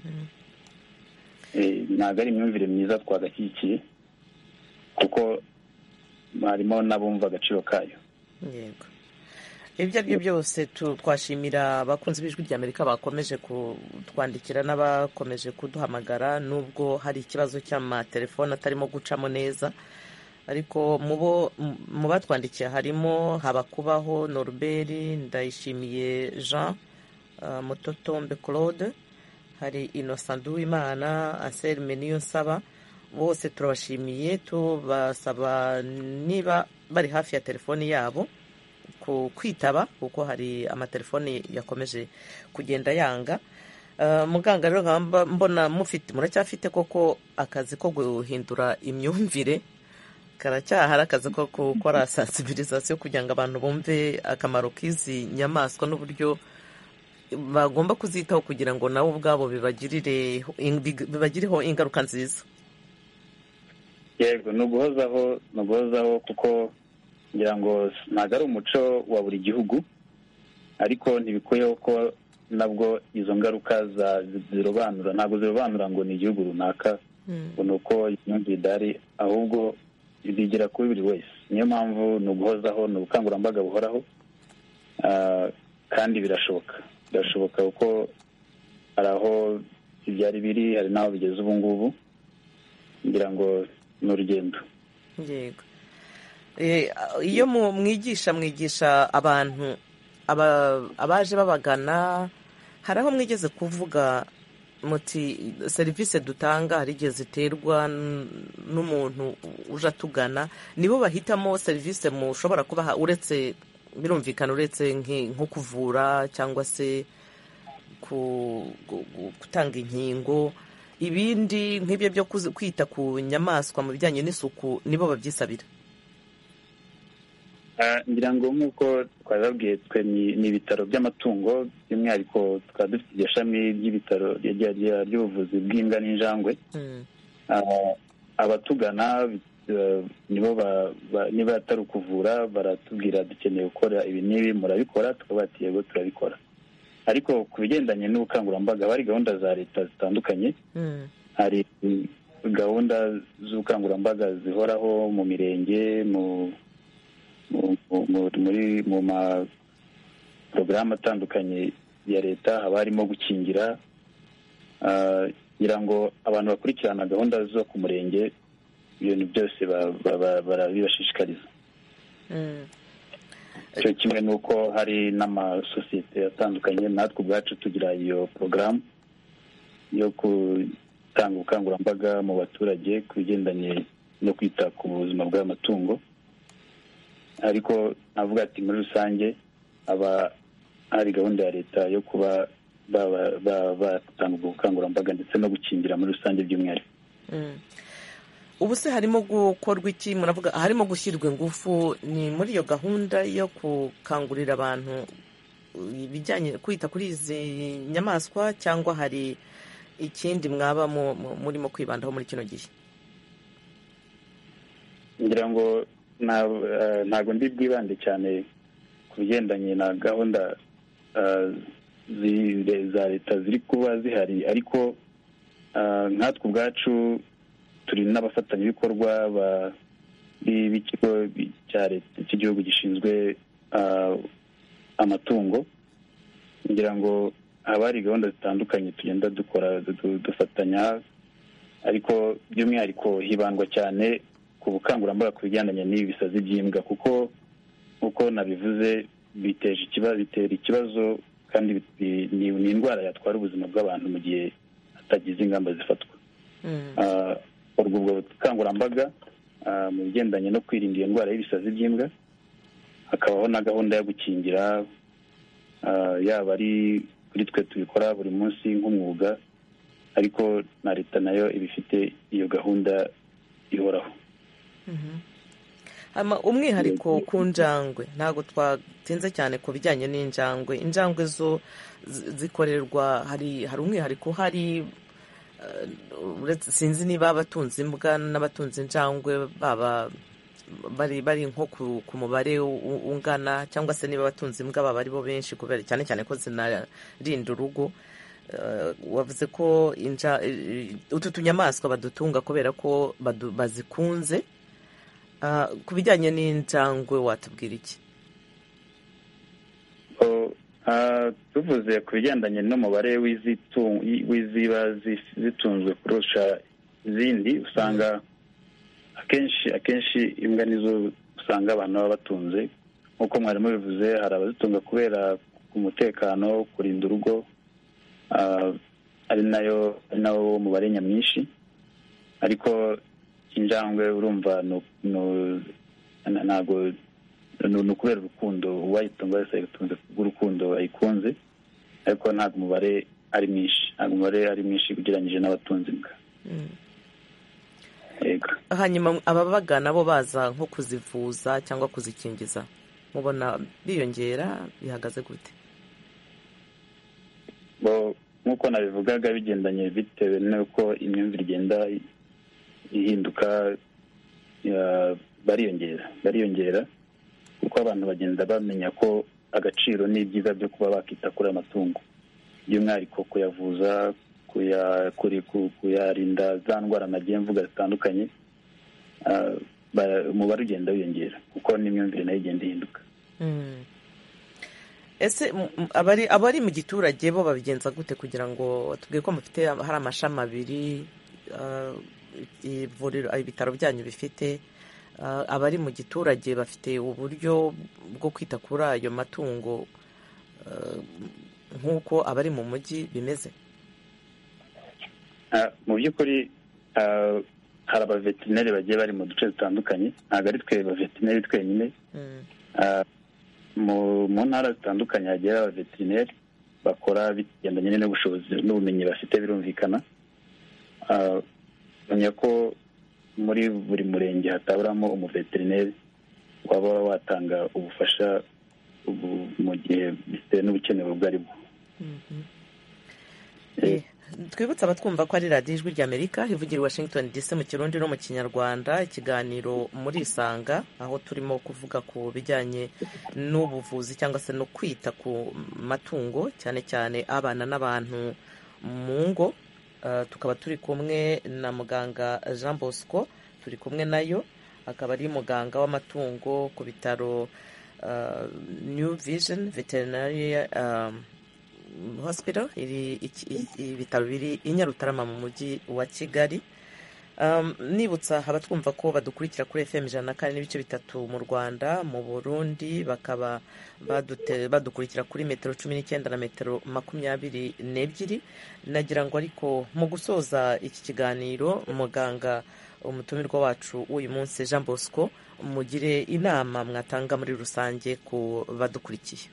Ntabwo ari imyumvire myiza twagashyigikiye, kuko harimo n'abumva agaciro kayo. Yego. ibyo ari byo byose twashimira abakunzi b'ijwi ry'Amerika bakomeje kutwandikira n'abakomeje kuduhamagara nubwo hari ikibazo cy'amatelefone atarimo gucamo neza, ariko mu batwandikiye harimo Habakubaho Norbert, Ndayishimiye Jean, Mutotombe Claude, hari Innocent Uwimana, Anselme Niyonsaba, bose turabashimiye tubasaba niba bari hafi ya telefoni yabo kwitaba kuko hari amatelefoni yakomeje kugenda yanga. Muganga rero mbona muracyafite koko akazi ko guhindura imyumvire, karacyahari akazi ko gukora sensibilisation kugira ngo abantu bumve akamaro k'izi nyamaswa n'uburyo bagomba kuzitaho kugira ngo nabo ubwabo bibagireho ingaruka nziza. Yego, ni uguhozaho kuko ngira ngo ntabwo ari umuco wa buri gihugu, ariko ntibikuyeho ko nabwo izo ngaruka zirobanura, ntabwo zirobanura ngo ni igihugu runaka ngo ni uko imyumvire idahari, ahubwo bigera kuri buri wese. Niyo mpamvu ni uguhozaho, ni ubukangurambaga buhoraho, kandi birashoboka kuko hari aho ibyari biri, hari n'aho bigeze ubu ngubu, ngira ngo ni urugendo. Yego. Iyo mwigisha abantu abaje babagana, hari aho mwigeze kuvuga muti serivisi dutanga hari igihe ziterwa n'umuntu uje atugana, nibo bahitamo serivisi mushobora kubaha, uretse birumvikana uretse nko kuvura cyangwa se gutanga inkingo, ibindi nk'ibyo byo kwita ku nyamaswa mu bijyanye n'isuku nibo babyisabira. ngira ngo nk'uko twababwiye twe ni ibitaro by'amatungo, by'umwihariko tukaba dufite iryo shami ry'ibitaro ry'ubuvuzi bw'imbwa n'injangwe. Abatugana nibo niba atari ukuvura baratubwira dukeneye gukora ibi n'ibi, murabikora? tukaba bati yego turabikora. Ariko ku bigendanye n'ubukangurambaga hari gahunda za leta zitandukanye, hari gahunda z'ubukangurambaga zihoraho mu mirenge, mu maporogaramu atandukanye ya leta, haba harimo gukingira, kugira ngo abantu bakurikirana gahunda zo ku murenge ibintu byose barabibashishikariza. Icyo kimwe n'uko hari n'amasosiyete atandukanye, natwe ubwacu tugira iyo porogaramu yo gutanga ubukangurambaga mu baturage ku bigendanye no kwita ku buzima bw'amatungo. Ariko navuga ati muri rusange aba hari gahunda ya leta yo kuba batanga ubukangurambaga ndetse no gukingira muri rusange by'umwihariko. Ubu se harimo gukorwa iki? Muravuga harimo gushyirwa ingufu, ni muri iyo gahunda yo gukangurira abantu ibijyanye kwita kuri izi nyamaswa, cyangwa hari ikindi mwaba murimo kwibandaho muri kino gihe? ngira ngo ntabwo ndi bwibande cyane ku bigendanye na gahunda za leta ziri kuba zihari, ariko nkatwe ubwacu turi n'abafatanyabikorwa b'ikigo cya leta cy'igihugu gishinzwe amatungo. ngira ngo haba hari gahunda zitandukanye tugenda dufatanya, ariko by'umwihariko hibandwa cyane ku bukangurambaga ku bigendanye n'ibi bisazi by'imbwa, kuko uko nabivuze bitera ikibazo kandi ni indwara yatwara ubuzima bw'abantu mu gihe hatagize ingamba zifatwa. ubwo bukangurambaga mu bigendanye no kwirinda iyo ndwara y'ibisazi by'imbwa, hakabaho na gahunda yo gukingira, yaba ari kuri twe tubikora buri munsi nk'umwuga, ariko na leta nayo iba ifite iyo gahunda ihoraho. Umwihariko ku njangwe, ntabwo twatinze cyane ku bijyanye n'injangwe. Injangwe zo zikorerwa, hari umwihariko hari, sinzi niba abatunze imbwa n'abatunze injangwe baba bari nko ku mubare ungana, cyangwa se niba abatunze imbwa baba ari bo benshi, kubera cyane cyane ko zinarinda urugo. Wavuze ko utu tunyamaswa badutunga kubera ko bazikunze. Ku bijyanye n'injangwe watubwira iki? tuvuze ku bigendanye n'umubare w'iziba zitunzwe kurusha izindi, usanga akenshi imbwa nizo usanga abantu baba batunze. nk'uko mwarimu bivuze, hari abazitunga kubera umutekano, kurinda urugo, ari nawo mubare nyamwinshi. ariko injangwe urumva ntabwo ni ukubera urukundo, uwayitunga wese ayitunze kubw'urukundo ayikunze, ariko ntabwo umubare ari mwinshi ugereranyije n'abatunzi imbwa. hanyuma ababagana bo baza nko kuzivuza cyangwa kuzikingiza, mubona biyongera, bihagaze gute? nk'uko nabivugaga, bigendanye bitewe n'uko imyumvire igenda ihinduka, bariyongera kuko abantu bagenda bamenya ko agaciro n'ibyiza byo kuba bakita kuri amatungo, by'umwihariko kuyavuza, kuyarinda za ndwara nagiye mvuga zitandukanye. umubare ugenda wiyongera kuko n'imyumvire nayo igenda ihinduka. ese abari mu giturage bo babigenza gute kugira ngo tubwire ko mufite hari amashami abiri ibitaro byanyu bifite, abari mu giturage bafite uburyo bwo kwita kuri ayo matungo nk'uko abari mu mujyi bimeze? mu by'ukuri hari abaveterineri bagiye bari mu duce dutandukanye, ntabwo ari twe baveterineri twenyine. mu ntara zitandukanye hagiye hari abaveterineri bakora bigendanye n'ubushobozi n'ubumenyi bafite, birumvikana. menya ko muri buri murenge hataburamo umuveterineri waba watanga ubufasha mu gihe bitewe n'ubukenewe ubwo ari bwo. twibutse abatwumva ko ari radiyo ijwi ry'Amerika ivugira i Washington DC mu Kirundi no mu Kinyarwanda, ikiganiro muri Isanga, aho turimo kuvuga ku bijyanye n'ubuvuzi cyangwa se no kwita ku matungo, cyane cyane abana n'abantu mu ngo. tukaba turi kumwe na muganga Jean Bosco, turi kumwe nayo, akaba ari muganga w'amatungo ku bitaro New Vision Veterinary Hospital, ibitaro biri i Nyarutarama mu mujyi wa Kigali. nibutsa abatwumva ko badukurikira kuri FM 104.3 mu Rwanda, mu Burundi bakaba badukurikira kuri metero 19 na metero 22. nagira ngo ariko mu gusoza iki kiganiro, muganga umutumirwa wacu uyu munsi Jean Bosco, mugire inama mwatanga muri rusange ku badukurikiye.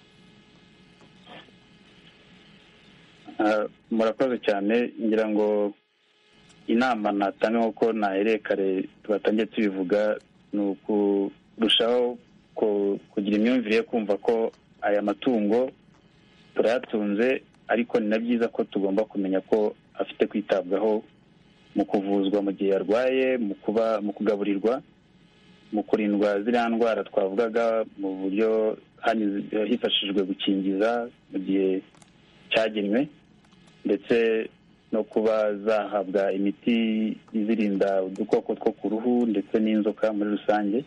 murakoze cyane. ngira ngo inama natanga nk'uko nahereye kare twatangiye tubivuga, ni ukurushaho kugira imyumvire yo kumva ko aya matungo turayatunze, ariko ni na byiza ko tugomba kumenya ko afite kwitabwaho mu kuvuzwa mu gihe yarwaye, mu kugaburirwa, mu kurindwa ziriya ndwara twavugaga mu buryo hifashishijwe gukingiza mu gihe cyagenwe, ndetse no kuba zahabwa imiti izirinda udukoko two ku ruhu ndetse n'inzoka muri rusange.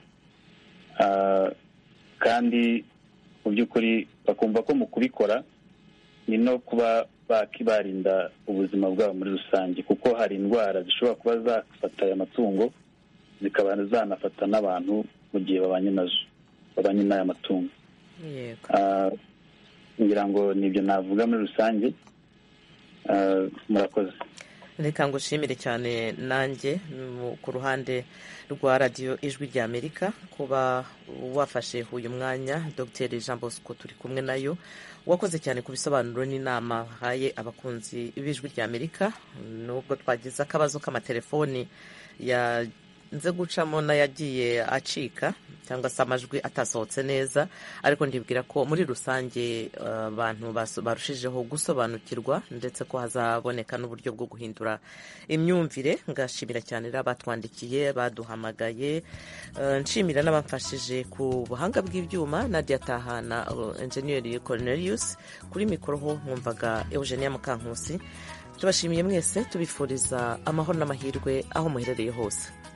kandi mu by'ukuri bakumva ko mu kubikora ni no kuba barinda ubuzima bwabo muri rusange, kuko hari indwara zishobora kuba zafata aya matungo zikaba zanafata n'abantu mu gihe babanye n'aya matungo. ngira ngo nibyo navuga muri rusange. murakoze. reka ngushimire cyane nanjye ku ruhande rwa radiyo ijwi ry'Amerika kuba wafashe uyu mwanya. Dr Jean Bosco turi kumwe nayo, wakoze cyane ku bisobanuro n'inama haye abakunzi b'ijwi ry'Amerika. nubwo twagize akabazo k'amatelefoni nze gucamo n'ayagiye acika cyangwa se amajwi atasohotse neza, ariko ndibwira ko muri rusange abantu barushijeho gusobanukirwa, ndetse ko hazaboneka n'uburyo bwo guhindura imyumvire. ngashimira cyane batwandikiye, baduhamagaye, nshimira n'abamfashije ku buhanga bw'ibyuma, Nadia Tahana, Engineer Cornelius, kuri mikoro ho mwumvaga Eugenia Mukankusi. tubashimiye mwese, tubifuriza amahoro n'amahirwe aho muherereye hose.